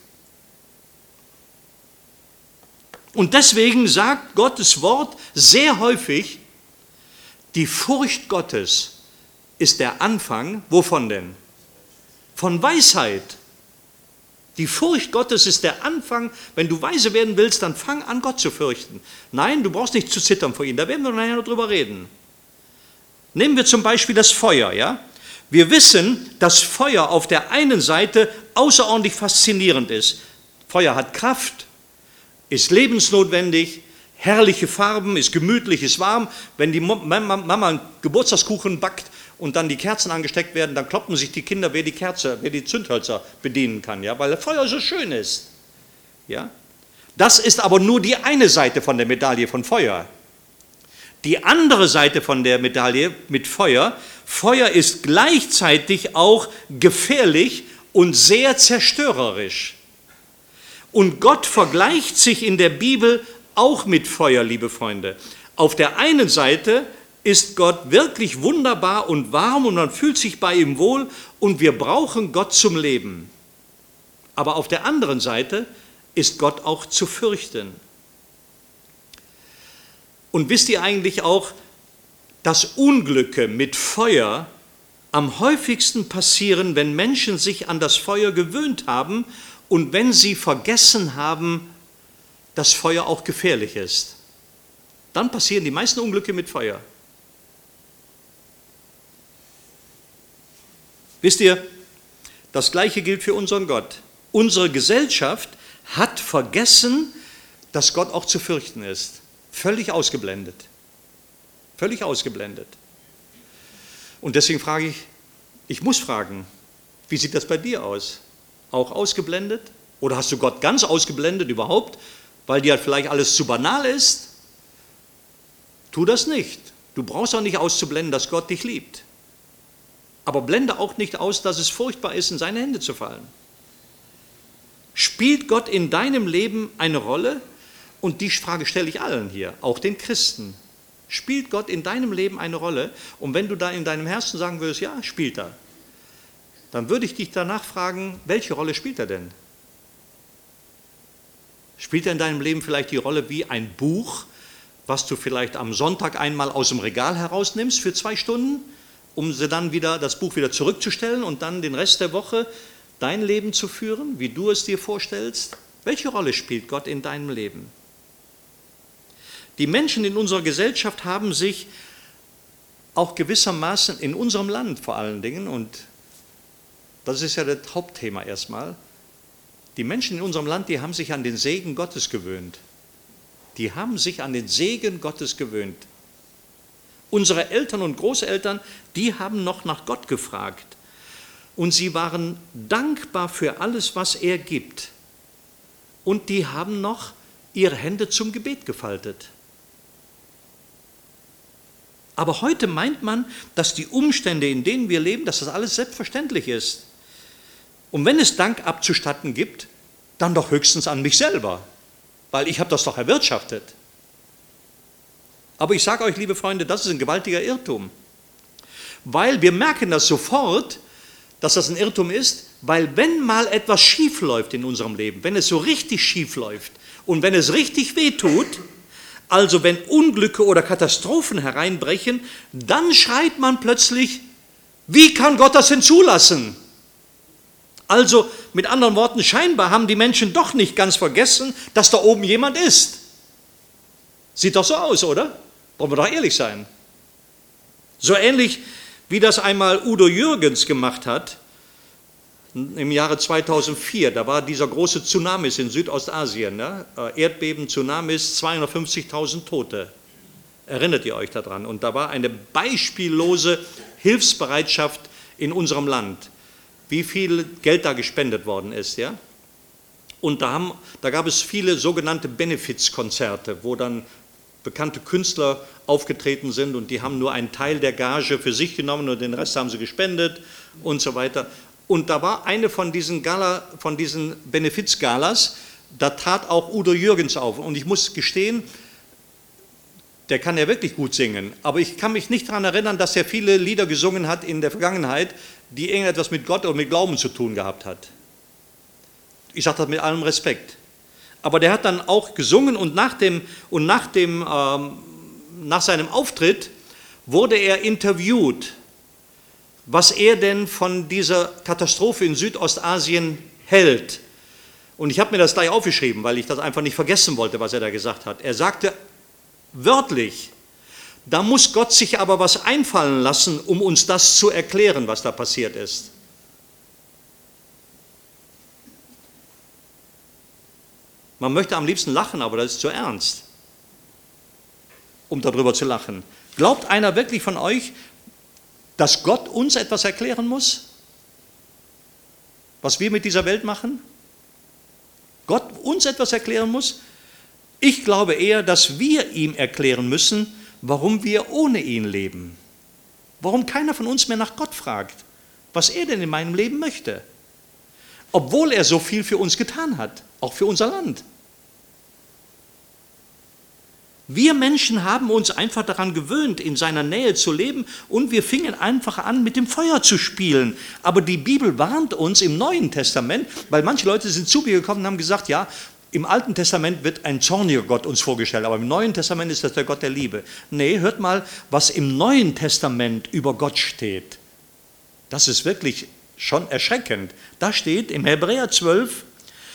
Und deswegen sagt Gottes Wort sehr häufig, die Furcht Gottes ist der Anfang, wovon denn? Von Weisheit. Die Furcht Gottes ist der Anfang, wenn du weise werden willst, dann fang an, Gott zu fürchten. Nein, du brauchst nicht zu zittern vor ihm, da werden wir nachher noch drüber reden. Nehmen wir zum Beispiel das Feuer, ja? Wir wissen, dass Feuer auf der einen Seite außerordentlich faszinierend ist. Feuer hat Kraft, ist lebensnotwendig, herrliche Farben, ist gemütlich, ist warm. Wenn die Mama einen Geburtstagskuchen backt und dann die Kerzen angesteckt werden, dann kloppen sich die Kinder, wer die Zündhölzer bedienen kann, ja, weil das Feuer so schön ist. Ja? Das ist aber nur die eine Seite von der Medaille von Feuer. Die andere Seite von der Medaille mit Feuer, Feuer ist gleichzeitig auch gefährlich und sehr zerstörerisch. Und Gott vergleicht sich in der Bibel auch mit Feuer, liebe Freunde. Auf der einen Seite ist Gott wirklich wunderbar und warm und man fühlt sich bei ihm wohl und wir brauchen Gott zum Leben. Aber auf der anderen Seite ist Gott auch zu fürchten. Und wisst ihr eigentlich auch, dass Unglücke mit Feuer am häufigsten passieren, wenn Menschen sich an das Feuer gewöhnt haben und wenn sie vergessen haben, dass Feuer auch gefährlich ist. Dann passieren die meisten Unglücke mit Feuer. Wisst ihr, das Gleiche gilt für unseren Gott. Unsere Gesellschaft hat vergessen, dass Gott auch zu fürchten ist. Völlig ausgeblendet. Völlig ausgeblendet. Und deswegen frage ich muss fragen, wie sieht das bei dir aus? Auch ausgeblendet? Oder hast du Gott ganz ausgeblendet überhaupt, weil dir vielleicht alles zu banal ist? Tu das nicht. Du brauchst auch nicht auszublenden, dass Gott dich liebt. Aber blende auch nicht aus, dass es furchtbar ist, in seine Hände zu fallen. Spielt Gott in deinem Leben eine Rolle? Und die Frage stelle ich allen hier, auch den Christen. Spielt Gott in deinem Leben eine Rolle? Und wenn du da in deinem Herzen sagen würdest, ja, spielt er, dann würde ich dich danach fragen, welche Rolle spielt er denn? Spielt er in deinem Leben vielleicht die Rolle wie ein Buch, was du vielleicht am Sonntag einmal aus dem Regal herausnimmst für 2 Stunden, um das Buch wieder zurückzustellen und dann den Rest der Woche dein Leben zu führen, wie du es dir vorstellst? Welche Rolle spielt Gott in deinem Leben? Die Menschen in unserer Gesellschaft haben sich auch gewissermaßen in unserem Land vor allen Dingen, und das ist ja das Hauptthema erstmal, die Menschen in unserem Land, die haben sich an den Segen Gottes gewöhnt. Die haben sich an den Segen Gottes gewöhnt. Unsere Eltern und Großeltern, die haben noch nach Gott gefragt. Und sie waren dankbar für alles, was er gibt. Und die haben noch ihre Hände zum Gebet gefaltet. Aber heute meint man, dass die Umstände, in denen wir leben, dass das alles selbstverständlich ist. Und wenn es Dank abzustatten gibt, dann doch höchstens an mich selber, weil ich habe das doch erwirtschaftet. Aber ich sage euch, liebe Freunde, das ist ein gewaltiger Irrtum. Weil wir merken das sofort, dass das ein Irrtum ist, weil wenn mal etwas schief läuft in unserem Leben, wenn es so richtig schief läuft und wenn es richtig wehtut, also wenn Unglücke oder Katastrophen hereinbrechen, dann schreit man plötzlich, wie kann Gott das denn zulassen? Also mit anderen Worten, scheinbar haben die Menschen doch nicht ganz vergessen, dass da oben jemand ist. Sieht doch so aus, oder? Wollen wir doch ehrlich sein. So ähnlich wie das einmal Udo Jürgens gemacht hat, im Jahre 2004, da war dieser große Tsunamis in Südostasien, ja? Erdbeben, Tsunamis, 250.000 Tote. Erinnert ihr euch daran? Und da war eine beispiellose Hilfsbereitschaft in unserem Land, wie viel Geld da gespendet worden ist. Ja? Und da gab es viele sogenannte Benefizkonzerte, wo dann bekannte Künstler aufgetreten sind und die haben nur einen Teil der Gage für sich genommen und den Rest haben sie gespendet und so weiter. Und da war eine von diesen Benefizgalas, da trat auch Udo Jürgens auf. Und ich muss gestehen, der kann ja wirklich gut singen, aber ich kann mich nicht daran erinnern, dass er viele Lieder gesungen hat in der Vergangenheit, die irgendetwas mit Gott oder mit Glauben zu tun gehabt hat. Ich sage das mit allem Respekt. Aber der hat dann auch gesungen und nach seinem Auftritt wurde er interviewt, was er denn von dieser Katastrophe in Südostasien hält. Und ich habe mir das gleich aufgeschrieben, weil ich das einfach nicht vergessen wollte, was er da gesagt hat. Er sagte wörtlich, da muss Gott sich aber was einfallen lassen, um uns das zu erklären, was da passiert ist. Man möchte am liebsten lachen, aber das ist zu ernst, um darüber zu lachen. Glaubt einer wirklich von euch, dass Gott uns etwas erklären muss? Was wir mit dieser Welt machen? Gott uns etwas erklären muss? Ich glaube eher, dass wir ihm erklären müssen, warum wir ohne ihn leben. Warum keiner von uns mehr nach Gott fragt, was er denn in meinem Leben möchte. Obwohl er so viel für uns getan hat, auch für unser Land. Wir Menschen haben uns einfach daran gewöhnt, in seiner Nähe zu leben und wir fingen einfach an, mit dem Feuer zu spielen. Aber die Bibel warnt uns im Neuen Testament, weil manche Leute sind zu mir gekommen und haben gesagt, ja, im Alten Testament wird ein zorniger Gott uns vorgestellt, aber im Neuen Testament ist das der Gott der Liebe. Nee, hört mal, was im Neuen Testament über Gott steht. Das ist wirklich schon erschreckend. Da steht im Hebräer 12,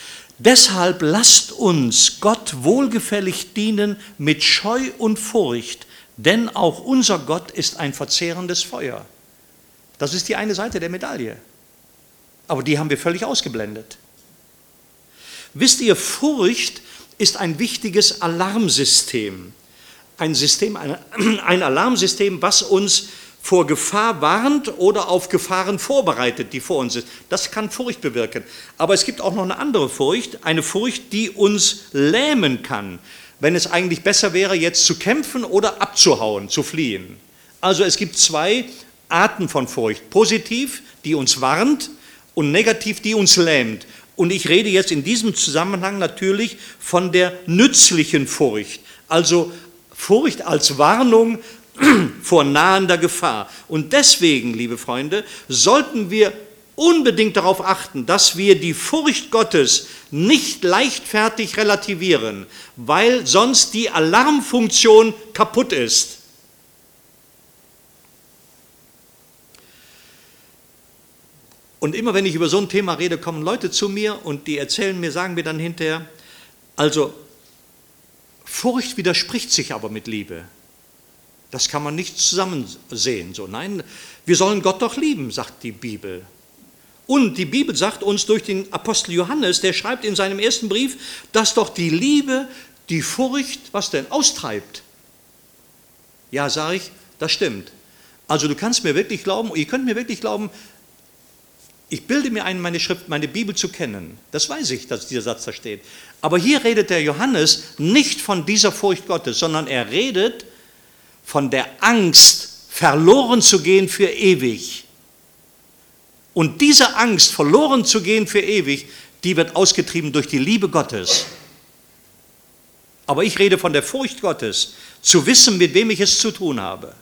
Deshalb lasst uns Gott wohlgefällig dienen mit Scheu und Furcht, denn auch unser Gott ist ein verzehrendes Feuer. Das ist die eine Seite der Medaille. Aber die haben wir völlig ausgeblendet. Wisst ihr, Furcht ist ein wichtiges Alarmsystem. Ein Alarmsystem, was uns vor Gefahr warnt oder auf Gefahren vorbereitet, die vor uns sind. Das kann Furcht bewirken. Aber es gibt auch noch eine andere Furcht, eine Furcht, die uns lähmen kann, wenn es eigentlich besser wäre, jetzt zu kämpfen oder abzuhauen, zu fliehen. Also es gibt zwei Arten von Furcht. Positiv, die uns warnt, und negativ, die uns lähmt. Und ich rede jetzt in diesem Zusammenhang natürlich von der nützlichen Furcht. Also Furcht als Warnung vor nahender Gefahr. Und deswegen, liebe Freunde, sollten wir unbedingt darauf achten, dass wir die Furcht Gottes nicht leichtfertig relativieren, weil sonst die Alarmfunktion kaputt ist. Und immer wenn ich über so ein Thema rede, kommen Leute zu mir und die erzählen mir, sagen mir dann hinterher, also Furcht widerspricht sich aber mit Liebe. Das kann man nicht zusammen sehen. So, nein, wir sollen Gott doch lieben, sagt die Bibel. Und die Bibel sagt uns durch den Apostel Johannes, der schreibt in seinem ersten Brief, dass doch die Liebe die Furcht, was denn, austreibt. Ja, sage ich, das stimmt. Also du kannst mir wirklich glauben, ihr könnt mir wirklich glauben, ich bilde mir ein, meine Bibel zu kennen. Das weiß ich, dass dieser Satz da steht. Aber hier redet der Johannes nicht von dieser Furcht Gottes, sondern er redet von der Angst, verloren zu gehen für ewig. Und diese Angst, verloren zu gehen für ewig, die wird ausgetrieben durch die Liebe Gottes. Aber ich rede von der Furcht Gottes, zu wissen, mit wem ich es zu tun habe.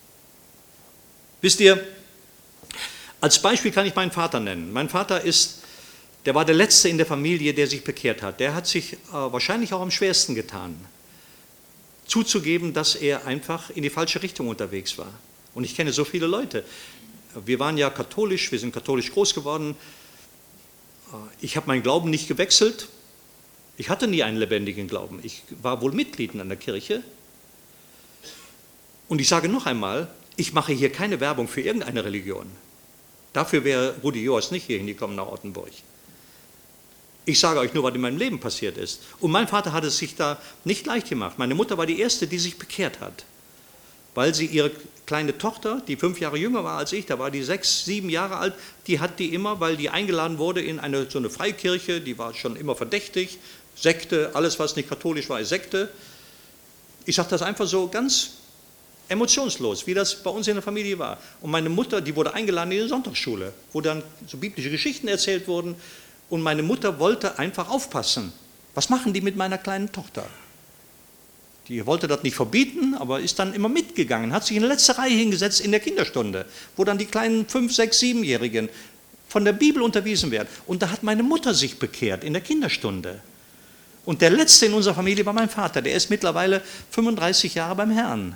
Wisst ihr, als Beispiel kann ich meinen Vater nennen. Mein Vater der war der Letzte in der Familie, der sich bekehrt hat. Der hat sich wahrscheinlich auch am schwersten getan, zuzugeben, dass er einfach in die falsche Richtung unterwegs war. Und ich kenne so viele Leute. Wir waren ja katholisch, wir sind katholisch groß geworden. Ich habe meinen Glauben nicht gewechselt. Ich hatte nie einen lebendigen Glauben. Ich war wohl Mitglied in einer Kirche. Und ich sage noch einmal, ich mache hier keine Werbung für irgendeine Religion. Dafür wäre Rudi Joas nicht hier hingekommen nach Ottenburg. Ich sage euch nur, was in meinem Leben passiert ist. Und mein Vater hat es sich da nicht leicht gemacht. Meine Mutter war die Erste, die sich bekehrt hat, weil sie ihre kleine Tochter, die 5 Jahre jünger war als ich, da war die 6, 7 Jahre alt, die hat die immer, weil die eingeladen wurde in so eine Freikirche, die war schon immer verdächtig, Sekte, alles was nicht katholisch war, ist Sekte. Ich sage das einfach so ganz emotionslos, wie das bei uns in der Familie war. Und meine Mutter, die wurde eingeladen in die Sonntagsschule, wo dann so biblische Geschichten erzählt wurden. Und meine Mutter wollte einfach aufpassen. Was machen die mit meiner kleinen Tochter? Die wollte das nicht verbieten, aber ist dann immer mitgegangen, hat sich in der letzten Reihe hingesetzt in der Kinderstunde, wo dann die kleinen 5-, 6-, 7-Jährigen von der Bibel unterwiesen werden. Und da hat meine Mutter sich bekehrt in der Kinderstunde. Und der Letzte in unserer Familie war mein Vater, der ist mittlerweile 35 Jahre beim Herrn.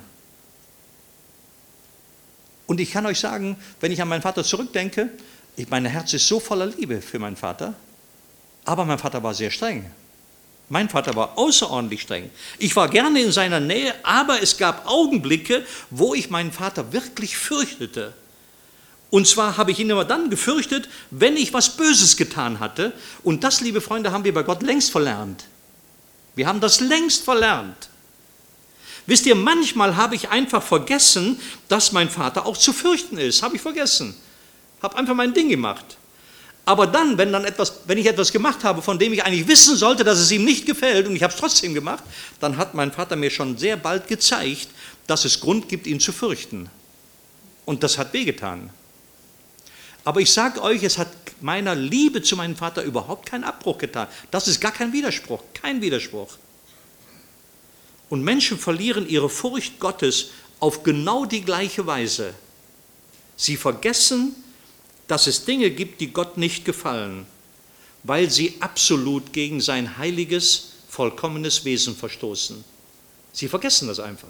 Und ich kann euch sagen, wenn ich an meinen Vater zurückdenke, mein Herz ist so voller Liebe für meinen Vater, aber mein Vater war sehr streng. Mein Vater war außerordentlich streng. Ich war gerne in seiner Nähe, aber es gab Augenblicke, wo ich meinen Vater wirklich fürchtete. Und zwar habe ich ihn immer dann gefürchtet, wenn ich was Böses getan hatte. Und das, liebe Freunde, haben wir bei Gott längst verlernt. Wir haben das längst verlernt. Wisst ihr, manchmal habe ich einfach vergessen, dass mein Vater auch zu fürchten ist. Habe ich vergessen. Habe einfach mein Ding gemacht. Aber dann, wenn ich etwas gemacht habe, von dem ich eigentlich wissen sollte, dass es ihm nicht gefällt, und ich habe es trotzdem gemacht, dann hat mein Vater mir schon sehr bald gezeigt, dass es Grund gibt, ihn zu fürchten. Und das hat wehgetan. Aber ich sage euch, es hat meiner Liebe zu meinem Vater überhaupt keinen Abbruch getan. Das ist gar kein Widerspruch, kein Widerspruch. Und Menschen verlieren ihre Furcht Gottes auf genau die gleiche Weise. Sie vergessen, dass es Dinge gibt, die Gott nicht gefallen, weil sie absolut gegen sein heiliges, vollkommenes Wesen verstoßen. Sie vergessen das einfach.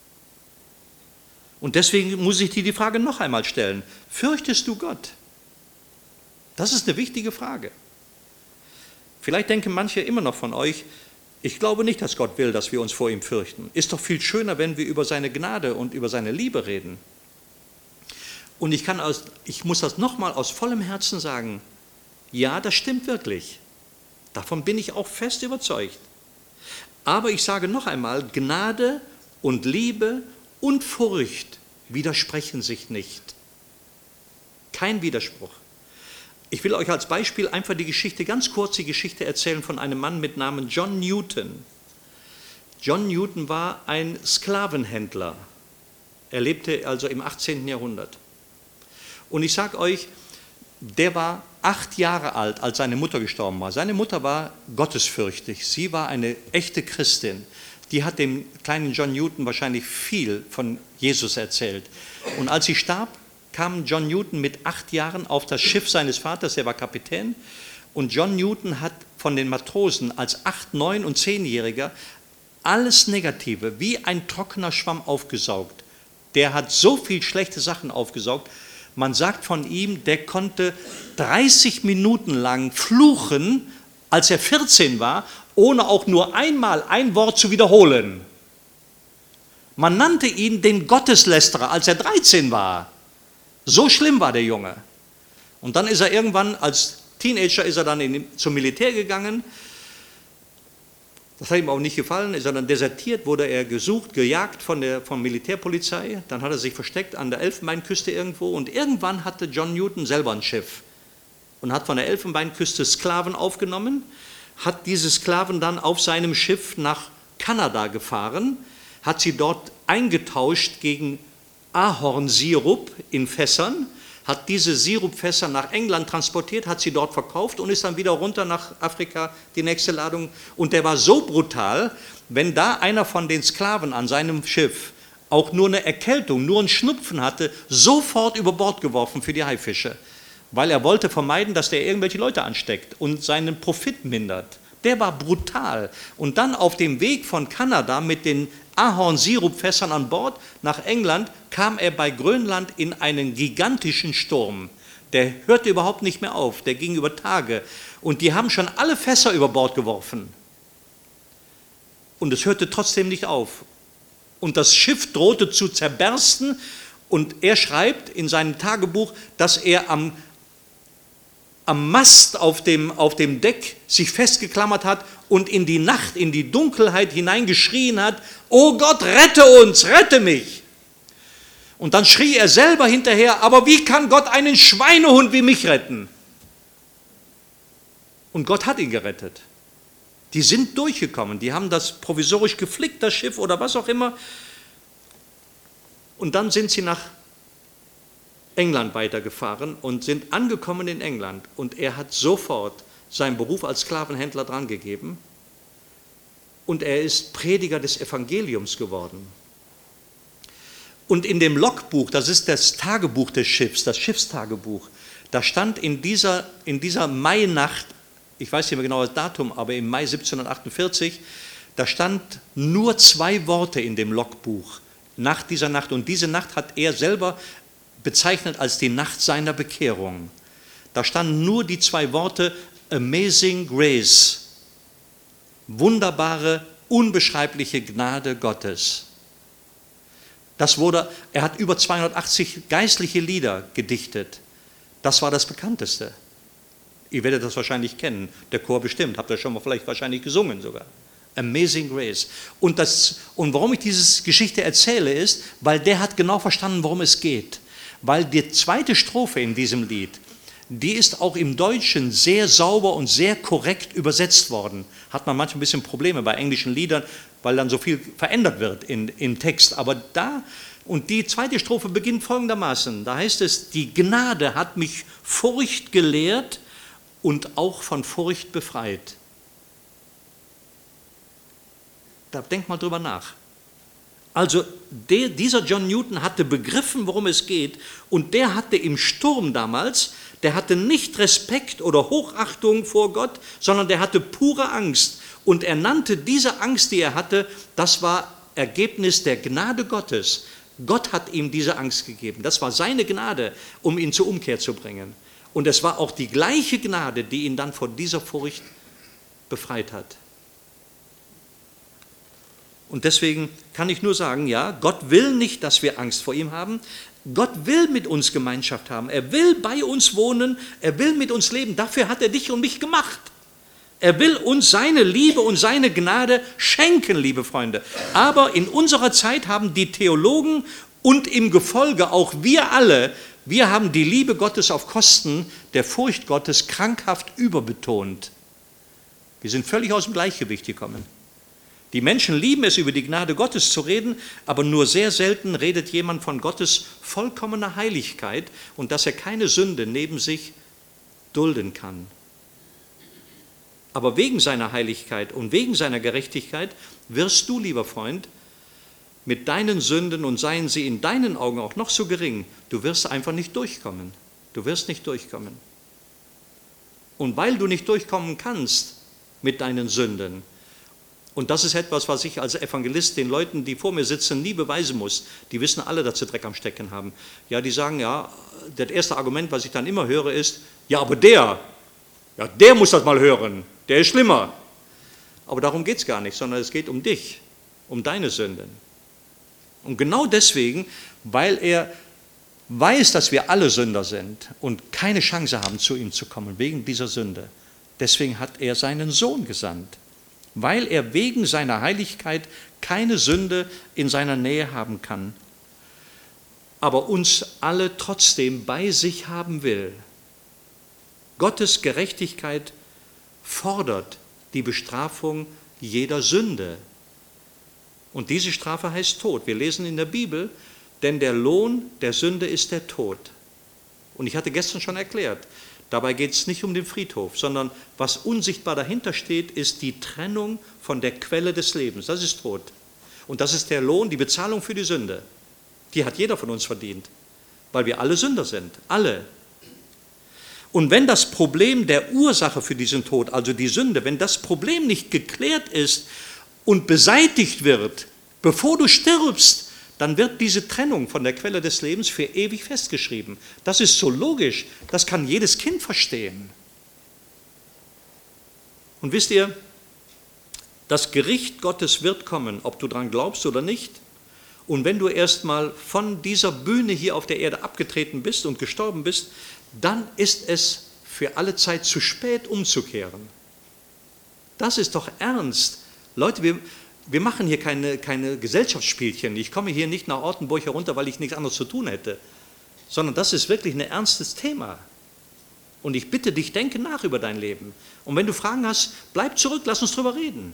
Und deswegen muss ich dir die Frage noch einmal stellen. Fürchtest du Gott? Das ist eine wichtige Frage. Vielleicht denken manche immer noch von euch, ich glaube nicht, dass Gott will, dass wir uns vor ihm fürchten. Ist doch viel schöner, wenn wir über seine Gnade und über seine Liebe reden. Und ich muss das nochmal aus vollem Herzen sagen, ja, das stimmt wirklich. Davon bin ich auch fest überzeugt. Aber ich sage noch einmal, Gnade und Liebe und Furcht widersprechen sich nicht. Kein Widerspruch. Ich will euch als Beispiel einfach ganz kurz die Geschichte erzählen von einem Mann mit Namen John Newton. John Newton war ein Sklavenhändler. Er lebte also im 18. Jahrhundert. Und ich sage euch, der war 8 Jahre alt, als seine Mutter gestorben war. Seine Mutter war gottesfürchtig. Sie war eine echte Christin. Die hat dem kleinen John Newton wahrscheinlich viel von Jesus erzählt. Und als sie starb, kam John Newton mit 8 Jahren auf das Schiff seines Vaters, er war Kapitän. Und John Newton hat von den Matrosen als 8-, 9- und 10-Jähriger alles Negative wie ein trockener Schwamm aufgesaugt. Der hat so viel schlechte Sachen aufgesaugt. Man sagt von ihm, der konnte 30 Minuten lang fluchen, als er 14 war, ohne auch nur einmal ein Wort zu wiederholen. Man nannte ihn den Gotteslästerer, als er 13 war. So schlimm war der Junge. Und dann ist er irgendwann, als Teenager, ist er dann zum Militär gegangen. Das hat ihm auch nicht gefallen, ist er dann desertiert, wurde er gesucht, gejagt von Militärpolizei. Dann hat er sich versteckt an der Elfenbeinküste irgendwo und irgendwann hatte John Newton selber ein Schiff und hat von der Elfenbeinküste Sklaven aufgenommen, hat diese Sklaven dann auf seinem Schiff nach Kanada gefahren, hat sie dort eingetauscht gegen Ahornsirup in Fässern, hat diese Sirupfässer nach England transportiert, hat sie dort verkauft und ist dann wieder runter nach Afrika, die nächste Ladung. Und der war so brutal, wenn da einer von den Sklaven an seinem Schiff auch nur eine Erkältung, nur einen Schnupfen hatte, sofort über Bord geworfen für die Haifische, weil er wollte vermeiden, dass der irgendwelche Leute ansteckt und seinen Profit mindert. Der war brutal. Und dann auf dem Weg von Kanada mit den Ahornsirupfässern an Bord nach England kam er bei Grönland in einen gigantischen Sturm. Der hörte überhaupt nicht mehr auf, der ging über Tage. Und die haben schon alle Fässer über Bord geworfen. Und es hörte trotzdem nicht auf. Und das Schiff drohte zu zerbersten. Und er schreibt in seinem Tagebuch, dass er am Mast auf dem Deck sich festgeklammert hat und in die Nacht, in die Dunkelheit hineingeschrien hat, oh Gott, rette uns, rette mich. Und dann schrie er selber hinterher, aber wie kann Gott einen Schweinehund wie mich retten? Und Gott hat ihn gerettet. Die sind durchgekommen, die haben das provisorisch geflickt, das Schiff oder was auch immer. Und dann sind sie nach England weitergefahren und sind angekommen in England. Und er hat sofort seinen Beruf als Sklavenhändler drangegeben und er ist Prediger des Evangeliums geworden. Und in dem Logbuch, das ist das Tagebuch des Schiffs, das Schiffstagebuch, da stand in dieser Mainacht, ich weiß nicht mehr genau das Datum, aber im Mai 1748, da stand nur 2 Worte in dem Logbuch nach dieser Nacht. Und diese Nacht hat er selber bezeichnet als die Nacht seiner Bekehrung. Da standen nur die 2 Worte Amazing Grace, wunderbare, unbeschreibliche Gnade Gottes. Er hat über 280 geistliche Lieder gedichtet. Das war das bekannteste. Ihr werdet das wahrscheinlich kennen, der Chor bestimmt, habt ihr schon mal vielleicht wahrscheinlich gesungen sogar. Amazing Grace. Und warum ich diese Geschichte erzähle ist, weil der hat genau verstanden, worum es geht. Weil die 2. Strophe in diesem Lied, die ist auch im Deutschen sehr sauber und sehr korrekt übersetzt worden. Hat man manchmal ein bisschen Probleme bei englischen Liedern, weil dann so viel verändert wird im Text. Aber und die 2. Strophe beginnt folgendermaßen. Da heißt es, die Gnade hat mich Furcht gelehrt und auch von Furcht befreit. Da denkt mal drüber nach. Also dieser John Newton hatte begriffen, worum es geht, und der hatte im Sturm damals, der hatte nicht Respekt oder Hochachtung vor Gott, sondern der hatte pure Angst. Und er nannte diese Angst, die er hatte, das war Ergebnis der Gnade Gottes. Gott hat ihm diese Angst gegeben. Das war seine Gnade, um ihn zur Umkehr zu bringen. Und es war auch die gleiche Gnade, die ihn dann vor dieser Furcht befreit hat. Und deswegen kann ich nur sagen, ja, Gott will nicht, dass wir Angst vor ihm haben. Gott will mit uns Gemeinschaft haben. Er will bei uns wohnen. Er will mit uns leben. Dafür hat er dich und mich gemacht. Er will uns seine Liebe und seine Gnade schenken, liebe Freunde. Aber in unserer Zeit haben die Theologen und im Gefolge auch wir alle, wir haben die Liebe Gottes auf Kosten der Furcht Gottes krankhaft überbetont. Wir sind völlig aus dem Gleichgewicht gekommen. Die Menschen lieben es, über die Gnade Gottes zu reden, aber nur sehr selten redet jemand von Gottes vollkommener Heiligkeit und dass er keine Sünde neben sich dulden kann. Aber wegen seiner Heiligkeit und wegen seiner Gerechtigkeit wirst du, lieber Freund, mit deinen Sünden, und seien sie in deinen Augen auch noch so gering, du wirst einfach nicht durchkommen. Du wirst nicht durchkommen. Und weil du nicht durchkommen kannst mit deinen Sünden, und das ist etwas, was ich als Evangelist den Leuten, die vor mir sitzen, nie beweisen muss. Die wissen alle, dass sie Dreck am Stecken haben. Ja, die sagen, ja, das erste Argument, was ich dann immer höre, ist, ja, aber der muss das mal hören, der ist schlimmer. Aber darum geht es gar nicht, sondern es geht um dich, um deine Sünden. Und genau deswegen, weil er weiß, dass wir alle Sünder sind und keine Chance haben, zu ihm zu kommen, wegen dieser Sünde, deswegen hat er seinen Sohn gesandt. Weil er wegen seiner Heiligkeit keine Sünde in seiner Nähe haben kann, aber uns alle trotzdem bei sich haben will. Gottes Gerechtigkeit fordert die Bestrafung jeder Sünde. Und diese Strafe heißt Tod. Wir lesen in der Bibel, denn der Lohn der Sünde ist der Tod. Und ich hatte gestern schon erklärt, dabei geht es nicht um den Friedhof, sondern was unsichtbar dahinter steht, ist die Trennung von der Quelle des Lebens. Das ist Tod. Und das ist der Lohn, die Bezahlung für die Sünde. Die hat jeder von uns verdient, weil wir alle Sünder sind. Alle. Und wenn das Problem der Ursache für diesen Tod, also die Sünde, wenn das Problem nicht geklärt ist und beseitigt wird, bevor du stirbst, dann wird diese Trennung von der Quelle des Lebens für ewig festgeschrieben. Das ist so logisch, das kann jedes Kind verstehen. Und wisst ihr, das Gericht Gottes wird kommen, ob du daran glaubst oder nicht. Und wenn du erstmal von dieser Bühne hier auf der Erde abgetreten bist und gestorben bist, dann ist es für alle Zeit zu spät umzukehren. Das ist doch ernst. Leute, wir machen hier keine Gesellschaftsspielchen. Ich komme hier nicht nach Ortenburg herunter, weil ich nichts anderes zu tun hätte, sondern das ist wirklich ein ernstes Thema. Und ich bitte dich, denke nach über dein Leben. Und wenn du Fragen hast, bleib zurück, lass uns drüber reden.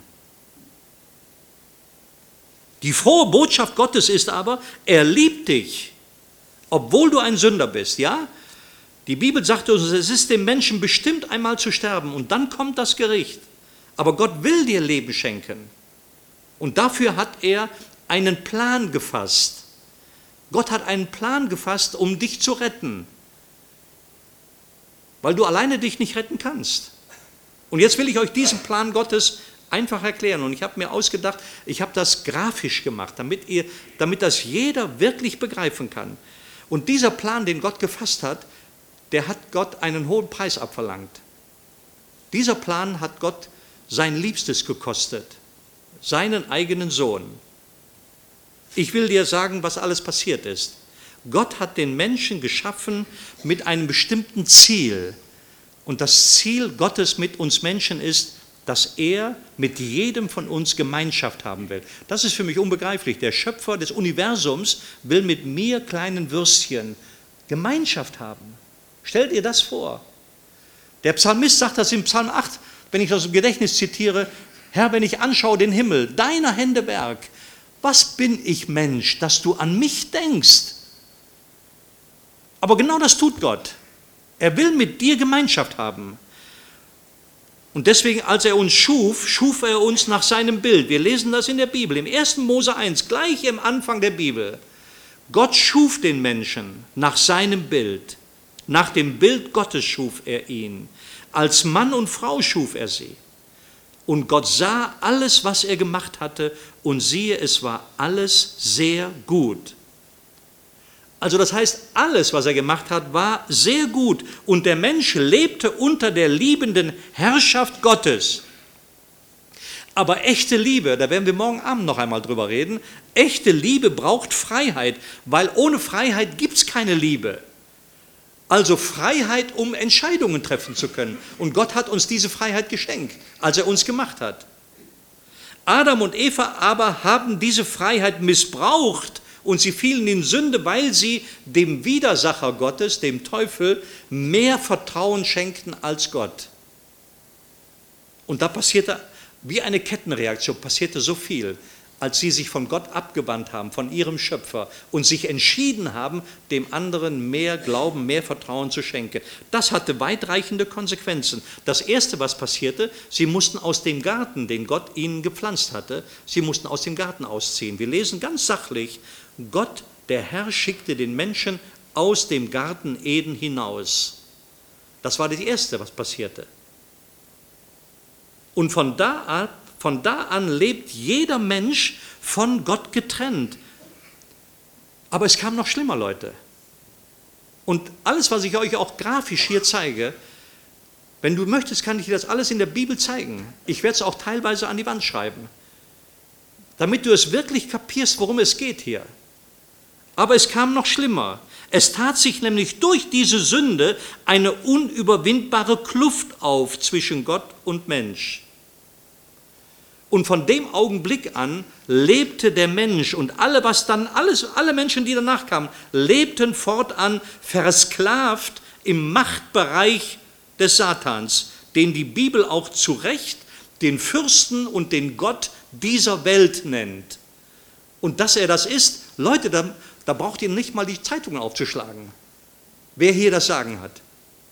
Die frohe Botschaft Gottes ist aber, er liebt dich, obwohl du ein Sünder bist, ja? Die Bibel sagt uns, es ist dem Menschen bestimmt, einmal zu sterben und dann kommt das Gericht. Aber Gott will dir Leben schenken. Und dafür hat er einen Plan gefasst. Gott hat einen Plan gefasst, um dich zu retten. Weil du alleine dich nicht retten kannst. Und jetzt will ich euch diesen Plan Gottes einfach erklären. Und ich habe mir ausgedacht, ich habe das grafisch gemacht, damit das jeder wirklich begreifen kann. Und dieser Plan, den Gott gefasst hat, der hat Gott einen hohen Preis abverlangt. Dieser Plan hat Gott sein Liebstes gekostet. Seinen eigenen Sohn. Ich will dir sagen, was alles passiert ist. Gott hat den Menschen geschaffen mit einem bestimmten Ziel. Und das Ziel Gottes mit uns Menschen ist, dass er mit jedem von uns Gemeinschaft haben will. Das ist für mich unbegreiflich. Der Schöpfer des Universums will mit mir, kleinen Würstchen, Gemeinschaft haben. Stellt ihr das vor? Der Psalmist sagt das im Psalm 8, wenn ich das aus dem Gedächtnis zitiere, Herr, wenn ich anschaue den Himmel, deiner Hände Werk, was bin ich, Mensch, dass du an mich denkst? Aber genau das tut Gott. Er will mit dir Gemeinschaft haben. Und deswegen, als er uns schuf, schuf er uns nach seinem Bild. Wir lesen das in der Bibel, im 1. Mose 1, gleich am Anfang der Bibel. Gott schuf den Menschen nach seinem Bild. Nach dem Bild Gottes schuf er ihn. Als Mann und Frau schuf er sie. Und Gott sah alles, was er gemacht hatte, und siehe, es war alles sehr gut. Also das heißt, alles, was er gemacht hat, war sehr gut. Und der Mensch lebte unter der liebenden Herrschaft Gottes. Aber echte Liebe, da werden wir morgen Abend noch einmal drüber reden, echte Liebe braucht Freiheit, weil ohne Freiheit gibt es keine Liebe. Also Freiheit, um Entscheidungen treffen zu können. Und Gott hat uns diese Freiheit geschenkt, als er uns gemacht hat. Adam und Eva aber haben diese Freiheit missbraucht und sie fielen in Sünde, weil sie dem Widersacher Gottes, dem Teufel, mehr Vertrauen schenkten als Gott. Und da passierte wie eine Kettenreaktion, passierte so viel, als sie sich von Gott abgewandt haben, von ihrem Schöpfer und sich entschieden haben, dem anderen mehr Glauben, mehr Vertrauen zu schenken. Das hatte weitreichende Konsequenzen. Das Erste, was passierte, sie mussten aus dem Garten, den Gott ihnen gepflanzt hatte, sie mussten aus dem Garten ausziehen. Wir lesen ganz sachlich, Gott, der Herr, schickte den Menschen aus dem Garten Eden hinaus. Das war das Erste, was passierte. Und von da an lebt jeder Mensch von Gott getrennt. Aber es kam noch schlimmer, Leute. Und alles, was ich euch auch grafisch hier zeige, wenn du möchtest, kann ich dir das alles in der Bibel zeigen. Ich werde es auch teilweise an die Wand schreiben, damit du es wirklich kapierst, worum es geht hier. Aber es kam noch schlimmer. Es tat sich nämlich durch diese Sünde eine unüberwindbare Kluft auf zwischen Gott und Mensch. Und von dem Augenblick an lebte der Mensch und alle Menschen, die danach kamen, lebten fortan versklavt im Machtbereich des Satans, den die Bibel auch zu Recht den Fürsten und den Gott dieser Welt nennt. Und dass er das ist, Leute, da braucht ihr nicht mal die Zeitungen aufzuschlagen, wer hier das Sagen hat.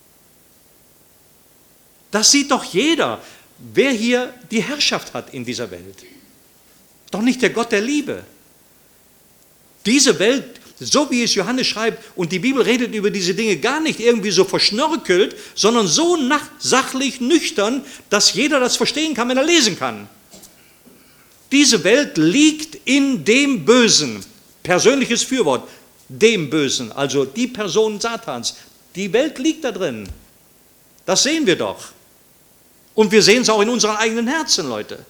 Das sieht doch jeder, wer hier die Herrschaft hat in dieser Welt. Doch nicht der Gott der Liebe. Diese Welt, so wie es Johannes schreibt, und die Bibel redet über diese Dinge gar nicht irgendwie so verschnörkelt, sondern so sachlich, nüchtern, dass jeder das verstehen kann, wenn er lesen kann. Diese Welt liegt in dem Bösen. Persönliches Fürwort, dem Bösen, also die Person Satans. Die Welt liegt da drin. Das sehen wir doch. Und wir sehen es auch in unseren eigenen Herzen, Leute.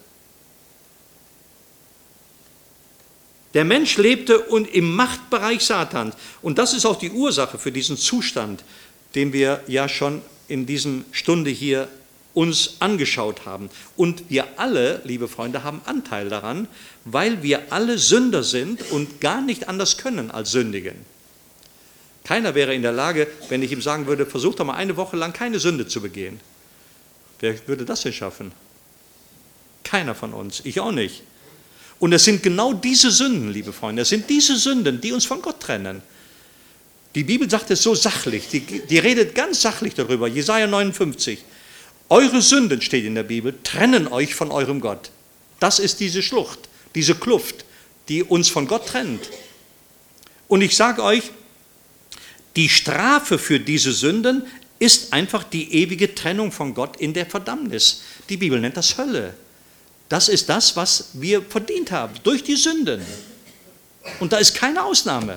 Der Mensch lebte im Machtbereich Satans. Und das ist auch die Ursache für diesen Zustand, den wir ja schon in dieser Stunde hier uns angeschaut haben. Und wir alle, liebe Freunde, haben Anteil daran, weil wir alle Sünder sind und gar nicht anders können als sündigen. Keiner wäre in der Lage, wenn ich ihm sagen würde, versuch doch mal eine Woche lang keine Sünde zu begehen. Wer würde das denn schaffen? Keiner von uns, ich auch nicht. Und es sind genau diese Sünden, liebe Freunde, es sind diese Sünden, die uns von Gott trennen. Die Bibel sagt es so sachlich, die redet ganz sachlich darüber, Jesaja 59. Eure Sünden, steht in der Bibel, trennen euch von eurem Gott. Das ist diese Schlucht, diese Kluft, die uns von Gott trennt. Und ich sage euch, die Strafe für diese Sünden ist einfach die ewige Trennung von Gott in der Verdammnis. Die Bibel nennt das Hölle. Das ist das, was wir verdient haben, durch die Sünden. Und da ist keine Ausnahme.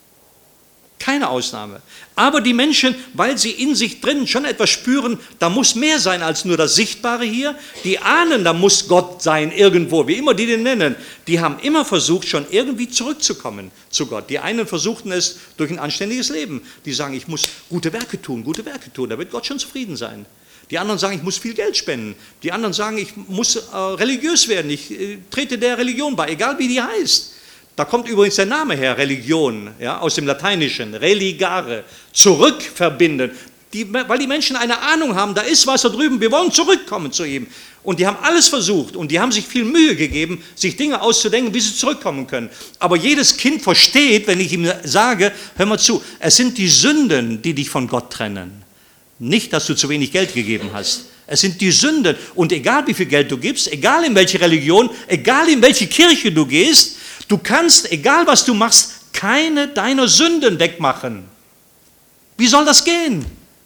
Keine Ausnahme. Aber die Menschen, weil sie in sich drin schon etwas spüren, da muss mehr sein als nur das Sichtbare hier, die ahnen, da muss Gott sein irgendwo, wie immer die den nennen, die haben immer versucht, schon irgendwie zurückzukommen zu Gott. Die einen versuchten es durch ein anständiges Leben. Die sagen, ich muss gute Werke tun, da wird Gott schon zufrieden sein. Die anderen sagen, ich muss viel Geld spenden. Die anderen sagen, ich muss religiös werden, ich trete der Religion bei, egal wie die heißt. Da kommt übrigens der Name her, Religion, ja, aus dem Lateinischen, religare, zurückverbinden. Weil die Menschen eine Ahnung haben, da ist was da drüben, wir wollen zurückkommen zu ihm. Und die haben alles versucht und die haben sich viel Mühe gegeben, sich Dinge auszudenken, wie sie zurückkommen können. Aber jedes Kind versteht, wenn ich ihm sage, hör mal zu, es sind die Sünden, die dich von Gott trennen. Nicht, dass du zu wenig Geld gegeben hast. Es sind die Sünden. Und egal wie viel Geld du gibst, egal in welche Religion, egal in welche Kirche du gehst, du kannst, egal was du machst, keine deiner Sünden wegmachen. Wie soll das gehen?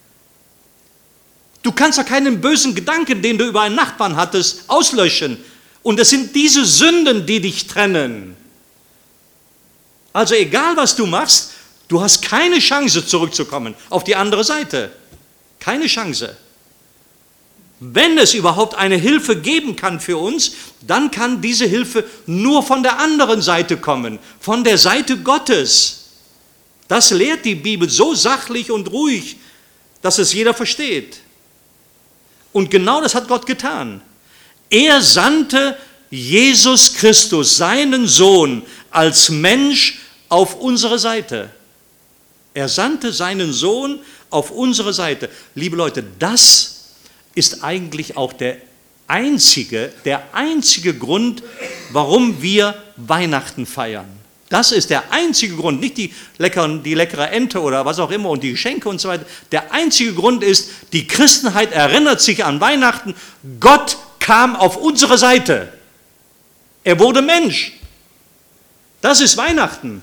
Du kannst ja keinen bösen Gedanken, den du über einen Nachbarn hattest, auslöschen. Und es sind diese Sünden, die dich trennen. Also egal was du machst, du hast keine Chance zurückzukommen auf die andere Seite. Keine Chance. wenn es überhaupt eine Hilfe geben kann für uns, dann kann diese Hilfe nur von der anderen Seite kommen, von der Seite Gottes. Das lehrt die Bibel so sachlich und ruhig, dass es jeder versteht. Und genau das hat Gott getan. Er sandte Jesus Christus, seinen Sohn, als Mensch auf unsere Seite. Er sandte seinen Sohn auf unsere Seite. Liebe Leute, das ist eigentlich auch der einzige Grund, warum wir Weihnachten feiern. Das ist der einzige Grund, nicht die leckere Ente oder was auch immer und die Geschenke und so weiter. Der einzige Grund ist, die Christenheit erinnert sich an Weihnachten. Gott kam auf unsere Seite. Er wurde Mensch. Das ist Weihnachten.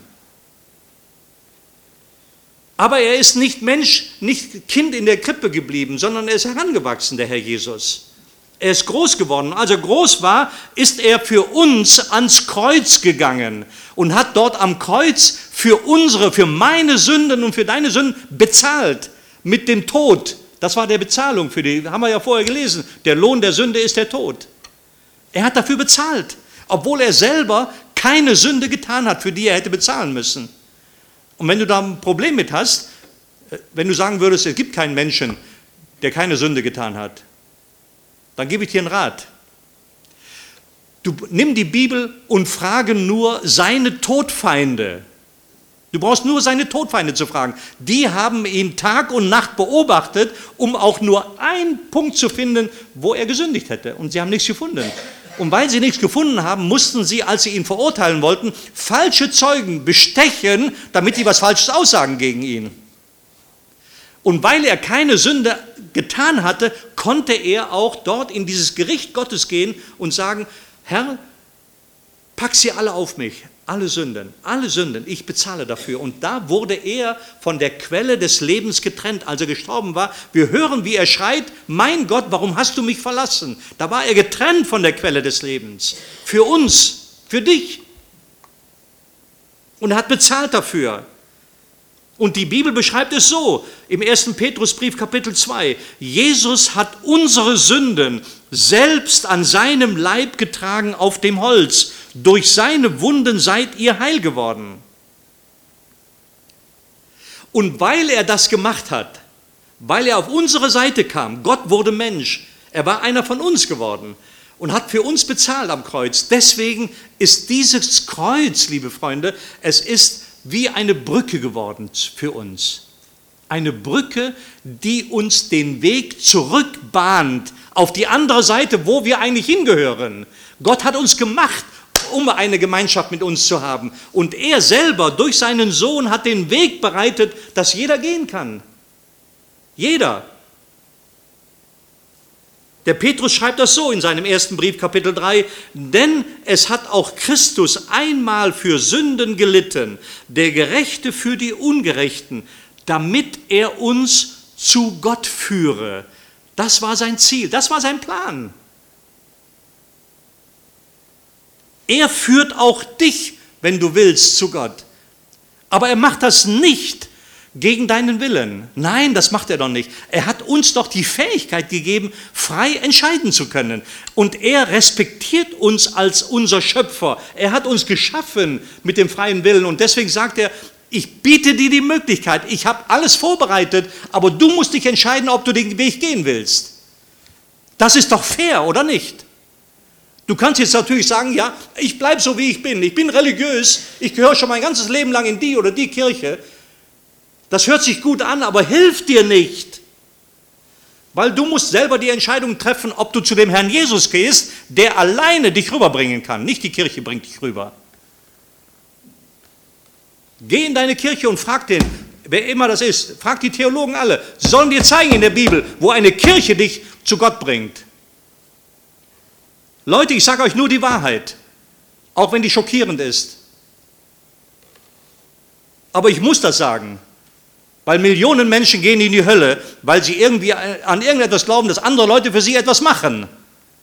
Aber er ist nicht Mensch, nicht Kind in der Krippe geblieben, sondern er ist herangewachsen, der Herr Jesus. Er ist groß geworden. Als er groß war, ist er für uns ans Kreuz gegangen und hat dort am Kreuz für meine Sünden und für deine Sünden bezahlt mit dem Tod. Das war der Bezahlung für die, haben wir ja vorher gelesen. Der Lohn der Sünde ist der Tod. Er hat dafür bezahlt, obwohl er selber keine Sünde getan hat, für die er hätte bezahlen müssen. Und wenn du da ein Problem mit hast, wenn du sagen würdest, es gibt keinen Menschen, der keine Sünde getan hat, dann gebe ich dir einen Rat. Du nimm die Bibel und frage nur seine Todfeinde. Du brauchst nur seine Todfeinde zu fragen. Die haben ihn Tag und Nacht beobachtet, um auch nur einen Punkt zu finden, wo er gesündigt hätte. Und sie haben nichts gefunden. Und weil sie nichts gefunden haben, mussten sie, als sie ihn verurteilen wollten, falsche Zeugen bestechen, damit die was Falsches aussagen gegen ihn. Und weil er keine Sünde getan hatte, konnte er auch dort in dieses Gericht Gottes gehen und sagen, Herr, pack sie alle auf mich, alle Sünden, ich bezahle dafür. Und da wurde er von der Quelle des Lebens getrennt, als er gestorben war. Wir hören, wie er schreit, mein Gott, warum hast du mich verlassen? Da war er getrennt von der Quelle des Lebens. Für uns, für dich. Und er hat bezahlt dafür. Und die Bibel beschreibt es so, im 1. Petrusbrief Kapitel 2, Jesus hat unsere Sünden selbst an seinem Leib getragen auf dem Holz. Durch seine Wunden seid ihr heil geworden. Und weil er das gemacht hat, weil er auf unsere Seite kam, Gott wurde Mensch, er war einer von uns geworden und hat für uns bezahlt am Kreuz. Deswegen ist dieses Kreuz, liebe Freunde, es ist wie eine Brücke geworden für uns. Eine Brücke, die uns den Weg zurückbahnt auf die andere Seite, wo wir eigentlich hingehören. Gott hat uns gemacht, um eine Gemeinschaft mit uns zu haben. Und er selber durch seinen Sohn hat den Weg bereitet, dass jeder gehen kann. Jeder. Der Petrus schreibt das so in seinem ersten Brief, Kapitel 3, denn es hat auch Christus einmal für Sünden gelitten, der Gerechte für die Ungerechten, damit er uns zu Gott führe. Das war sein Ziel, das war sein Plan. Er führt auch dich, wenn du willst, zu Gott. Aber er macht das nicht gegen deinen Willen. Nein, das macht er doch nicht. Er hat uns doch die Fähigkeit gegeben, frei entscheiden zu können. Und er respektiert uns als unser Schöpfer. Er hat uns geschaffen mit dem freien Willen. Und deswegen sagt er, ich biete dir die Möglichkeit, ich habe alles vorbereitet, aber du musst dich entscheiden, ob du den Weg gehen willst. Das ist doch fair, oder nicht? Du kannst jetzt natürlich sagen, ja, ich bleibe so, wie ich bin religiös, ich gehöre schon mein ganzes Leben lang in die oder die Kirche. Das hört sich gut an, aber hilft dir nicht. Weil du musst selber die Entscheidung treffen, ob du zu dem Herrn Jesus gehst, der alleine dich rüberbringen kann. Nicht die Kirche bringt dich rüber. Geh in deine Kirche und frag den, wer immer das ist, frag die Theologen alle, sie sollen dir zeigen in der Bibel, wo eine Kirche dich zu Gott bringt. Leute, ich sage euch nur die Wahrheit, auch wenn die schockierend ist. Aber ich muss das sagen. Weil Millionen Menschen gehen in die Hölle, weil sie irgendwie an irgendetwas glauben, dass andere Leute für sie etwas machen.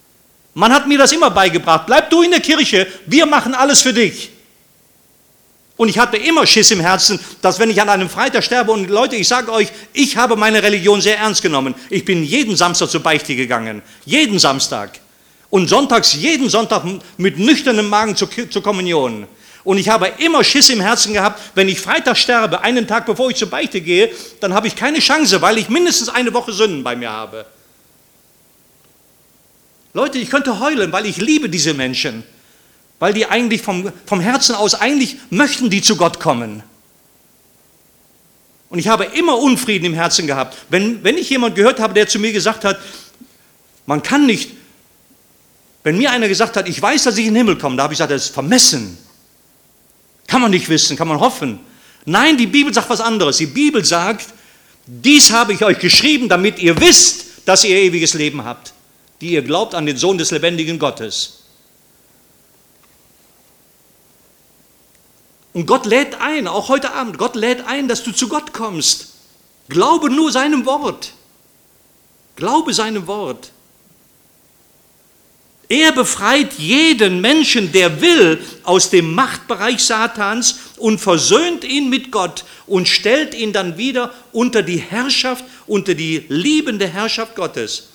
Man hat mir das immer beigebracht. Bleib du in der Kirche, wir machen alles für dich. Und ich hatte immer Schiss im Herzen, dass wenn ich an einem Freitag sterbe, und Leute, ich sage euch, ich habe meine Religion sehr ernst genommen. Ich bin jeden Samstag zur Beichte gegangen. Jeden Samstag. Und sonntags, jeden Sonntag mit nüchternem Magen zur Kommunion. Und ich habe immer Schiss im Herzen gehabt, wenn ich Freitag sterbe, einen Tag bevor ich zur Beichte gehe, dann habe ich keine Chance, weil ich mindestens eine Woche Sünden bei mir habe. Leute, ich könnte heulen, weil ich liebe diese Menschen. Weil die eigentlich vom Herzen aus, eigentlich möchten die zu Gott kommen. Und ich habe immer Unfrieden im Herzen gehabt. Wenn ich jemand gehört habe, der zu mir gesagt hat, man kann nicht, wenn mir einer gesagt hat, ich weiß, dass ich in den Himmel komme, da habe ich gesagt, das ist vermessen. Kann man nicht wissen, kann man hoffen. Nein, die Bibel sagt was anderes. Die Bibel sagt, dies habe ich euch geschrieben, damit ihr wisst, dass ihr ewiges Leben habt, die ihr glaubt an den Sohn des lebendigen Gottes. Und Gott lädt ein, auch heute Abend, Gott lädt ein, dass du zu Gott kommst. Glaube nur seinem Wort. Glaube seinem Wort. Er befreit jeden Menschen, der will, aus dem Machtbereich Satans und versöhnt ihn mit Gott und stellt ihn dann wieder unter die Herrschaft, unter die liebende Herrschaft Gottes.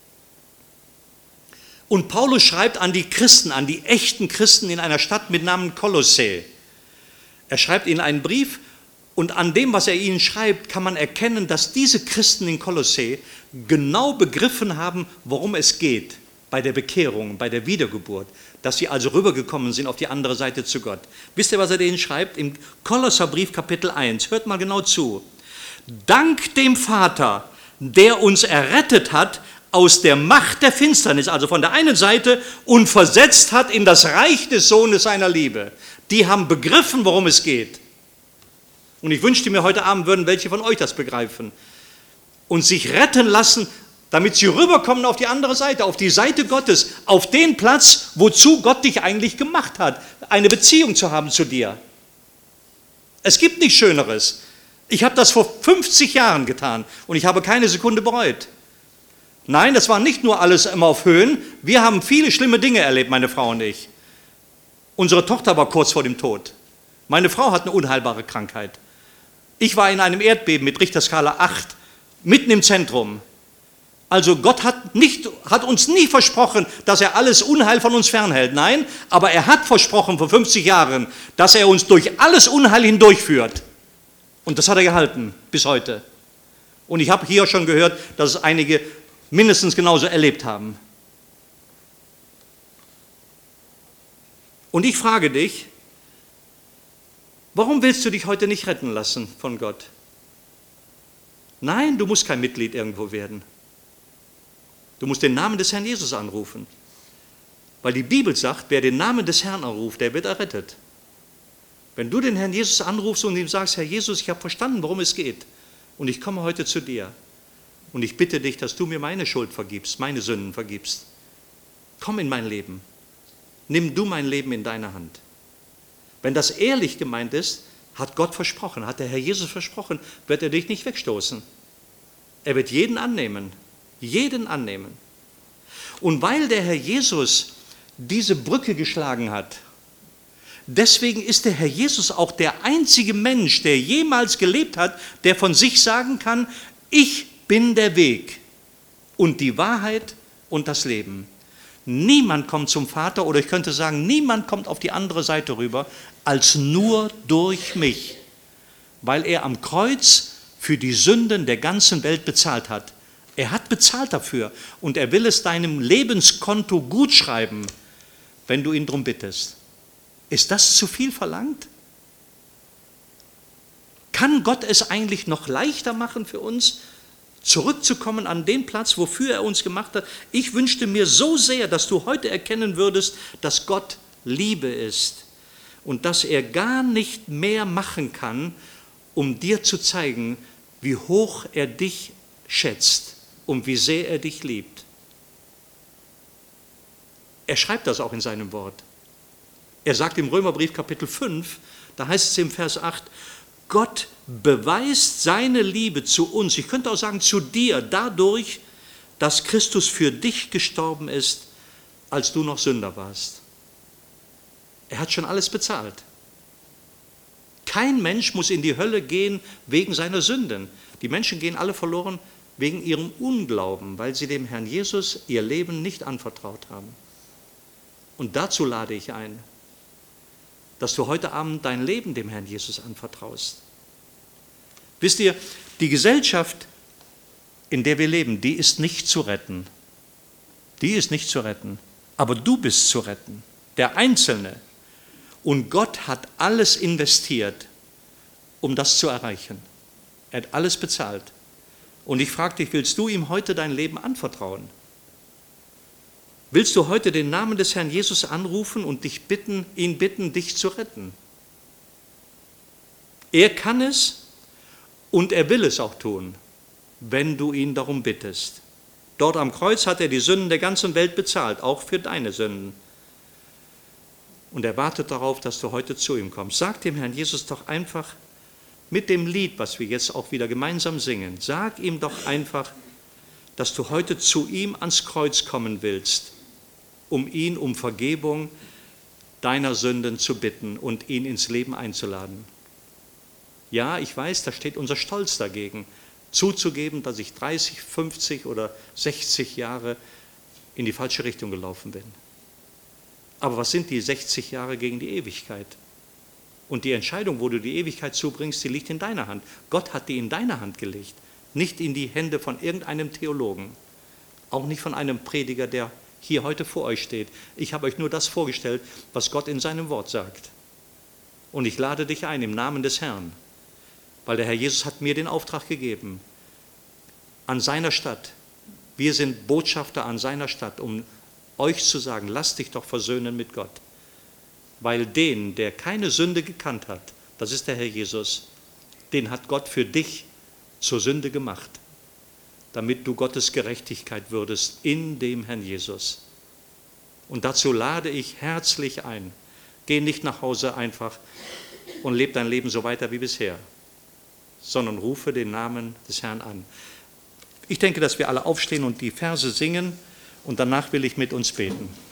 Und Paulus schreibt an die Christen, an die echten Christen in einer Stadt mit Namen Kolossä. Er schreibt ihnen einen Brief und an dem, was er ihnen schreibt, kann man erkennen, dass diese Christen in Kolossä genau begriffen haben, worum es geht bei der Bekehrung, bei der Wiedergeburt, dass sie also rübergekommen sind auf die andere Seite zu Gott. Wisst ihr, was er denen schreibt? Im Kolosserbrief Kapitel 1, hört mal genau zu. Dank dem Vater, der uns errettet hat aus der Macht der Finsternis, also von der einen Seite, und versetzt hat in das Reich des Sohnes seiner Liebe. Die haben begriffen, worum es geht. Und ich wünschte mir, heute Abend würden welche von euch das begreifen und sich retten lassen, damit sie rüberkommen auf die andere Seite, auf die Seite Gottes, auf den Platz, wozu Gott dich eigentlich gemacht hat, eine Beziehung zu haben zu dir. Es gibt nichts Schöneres. Ich habe das vor 50 Jahren getan und ich habe keine Sekunde bereut. Nein, das war nicht nur alles immer auf Höhen. Wir haben viele schlimme Dinge erlebt, meine Frau und ich. Unsere Tochter war kurz vor dem Tod. Meine Frau hat eine unheilbare Krankheit. Ich war in einem Erdbeben mit Richterskala 8, mitten im Zentrum. Also Gott hat uns nie versprochen, dass er alles Unheil von uns fernhält. Nein, aber er hat versprochen vor 50 Jahren, dass er uns durch alles Unheil hindurchführt. Und das hat er gehalten bis heute. Und ich habe hier schon gehört, dass es einige mindestens genauso erlebt haben. Und ich frage dich, warum willst du dich heute nicht retten lassen von Gott? Nein, du musst kein Mitglied irgendwo werden. Du musst den Namen des Herrn Jesus anrufen. Weil die Bibel sagt, wer den Namen des Herrn anruft, der wird errettet. Wenn du den Herrn Jesus anrufst und ihm sagst, Herr Jesus, ich habe verstanden, worum es geht. Und ich komme heute zu dir. Und ich bitte dich, dass du mir meine Schuld vergibst, meine Sünden vergibst. Komm in mein Leben. Nimm du mein Leben in deine Hand. Wenn das ehrlich gemeint ist, hat Gott versprochen, hat der Herr Jesus versprochen, wird er dich nicht wegstoßen. Er wird jeden annehmen. Jeden annehmen. Und weil der Herr Jesus diese Brücke geschlagen hat, deswegen ist der Herr Jesus auch der einzige Mensch, der jemals gelebt hat, der von sich sagen kann, ich bin der Weg und die Wahrheit und das Leben. Niemand kommt zum Vater, oder ich könnte sagen, niemand kommt auf die andere Seite rüber, als nur durch mich, weil er am Kreuz für die Sünden der ganzen Welt bezahlt hat. Er hat bezahlt dafür und er will es deinem Lebenskonto gutschreiben, wenn du ihn darum bittest. Ist das zu viel verlangt? Kann Gott es eigentlich noch leichter machen für uns, zurückzukommen an den Platz, wofür er uns gemacht hat? Ich wünschte mir so sehr, dass du heute erkennen würdest, dass Gott Liebe ist und dass er gar nicht mehr machen kann, um dir zu zeigen, wie hoch er dich schätzt und wie sehr er dich liebt. Er schreibt das auch in seinem Wort. Er sagt im Römerbrief Kapitel 5, da heißt es im Vers 8, Gott beweist seine Liebe zu uns, ich könnte auch sagen zu dir, dadurch, dass Christus für dich gestorben ist, als du noch Sünder warst. Er hat schon alles bezahlt. Kein Mensch muss in die Hölle gehen wegen seiner Sünden. Die Menschen gehen alle verloren wegen ihrem Unglauben, weil sie dem Herrn Jesus ihr Leben nicht anvertraut haben. Und dazu lade ich ein, dass du heute Abend dein Leben dem Herrn Jesus anvertraust. Wisst ihr, die Gesellschaft, in der wir leben, die ist nicht zu retten. Die ist nicht zu retten. Aber du bist zu retten, der Einzelne. Und Gott hat alles investiert, um das zu erreichen. Er hat alles bezahlt. Und ich frage dich, willst du ihm heute dein Leben anvertrauen? Willst du heute den Namen des Herrn Jesus anrufen und ihn bitten, dich zu retten? Er kann es und er will es auch tun, wenn du ihn darum bittest. Dort am Kreuz hat er die Sünden der ganzen Welt bezahlt, auch für deine Sünden. Und er wartet darauf, dass du heute zu ihm kommst. Sag dem Herrn Jesus doch einfach mit dem Lied, was wir jetzt auch wieder gemeinsam singen, sag ihm doch einfach, dass du heute zu ihm ans Kreuz kommen willst, um ihn um Vergebung deiner Sünden zu bitten und ihn ins Leben einzuladen. Ja, ich weiß, da steht unser Stolz dagegen, zuzugeben, dass ich 30, 50 oder 60 Jahre in die falsche Richtung gelaufen bin. Aber was sind die 60 Jahre gegen die Ewigkeit? Und die Entscheidung, wo du die Ewigkeit zubringst, die liegt in deiner Hand. Gott hat die in deine Hand gelegt, nicht in die Hände von irgendeinem Theologen, auch nicht von einem Prediger, der hier heute vor euch steht. Ich habe euch nur das vorgestellt, was Gott in seinem Wort sagt. Und ich lade dich ein im Namen des Herrn, weil der Herr Jesus hat mir den Auftrag gegeben, an seiner Stadt. Wir sind Botschafter an seiner Stadt, um euch zu sagen, lasst dich doch versöhnen mit Gott. Weil den, der keine Sünde gekannt hat, das ist der Herr Jesus, den hat Gott für dich zur Sünde gemacht, damit du Gottes Gerechtigkeit würdest in dem Herrn Jesus. Und dazu lade ich herzlich ein. Geh nicht nach Hause einfach und lebe dein Leben so weiter wie bisher, sondern rufe den Namen des Herrn an. Ich denke, dass wir alle aufstehen und die Verse singen und danach will ich mit uns beten.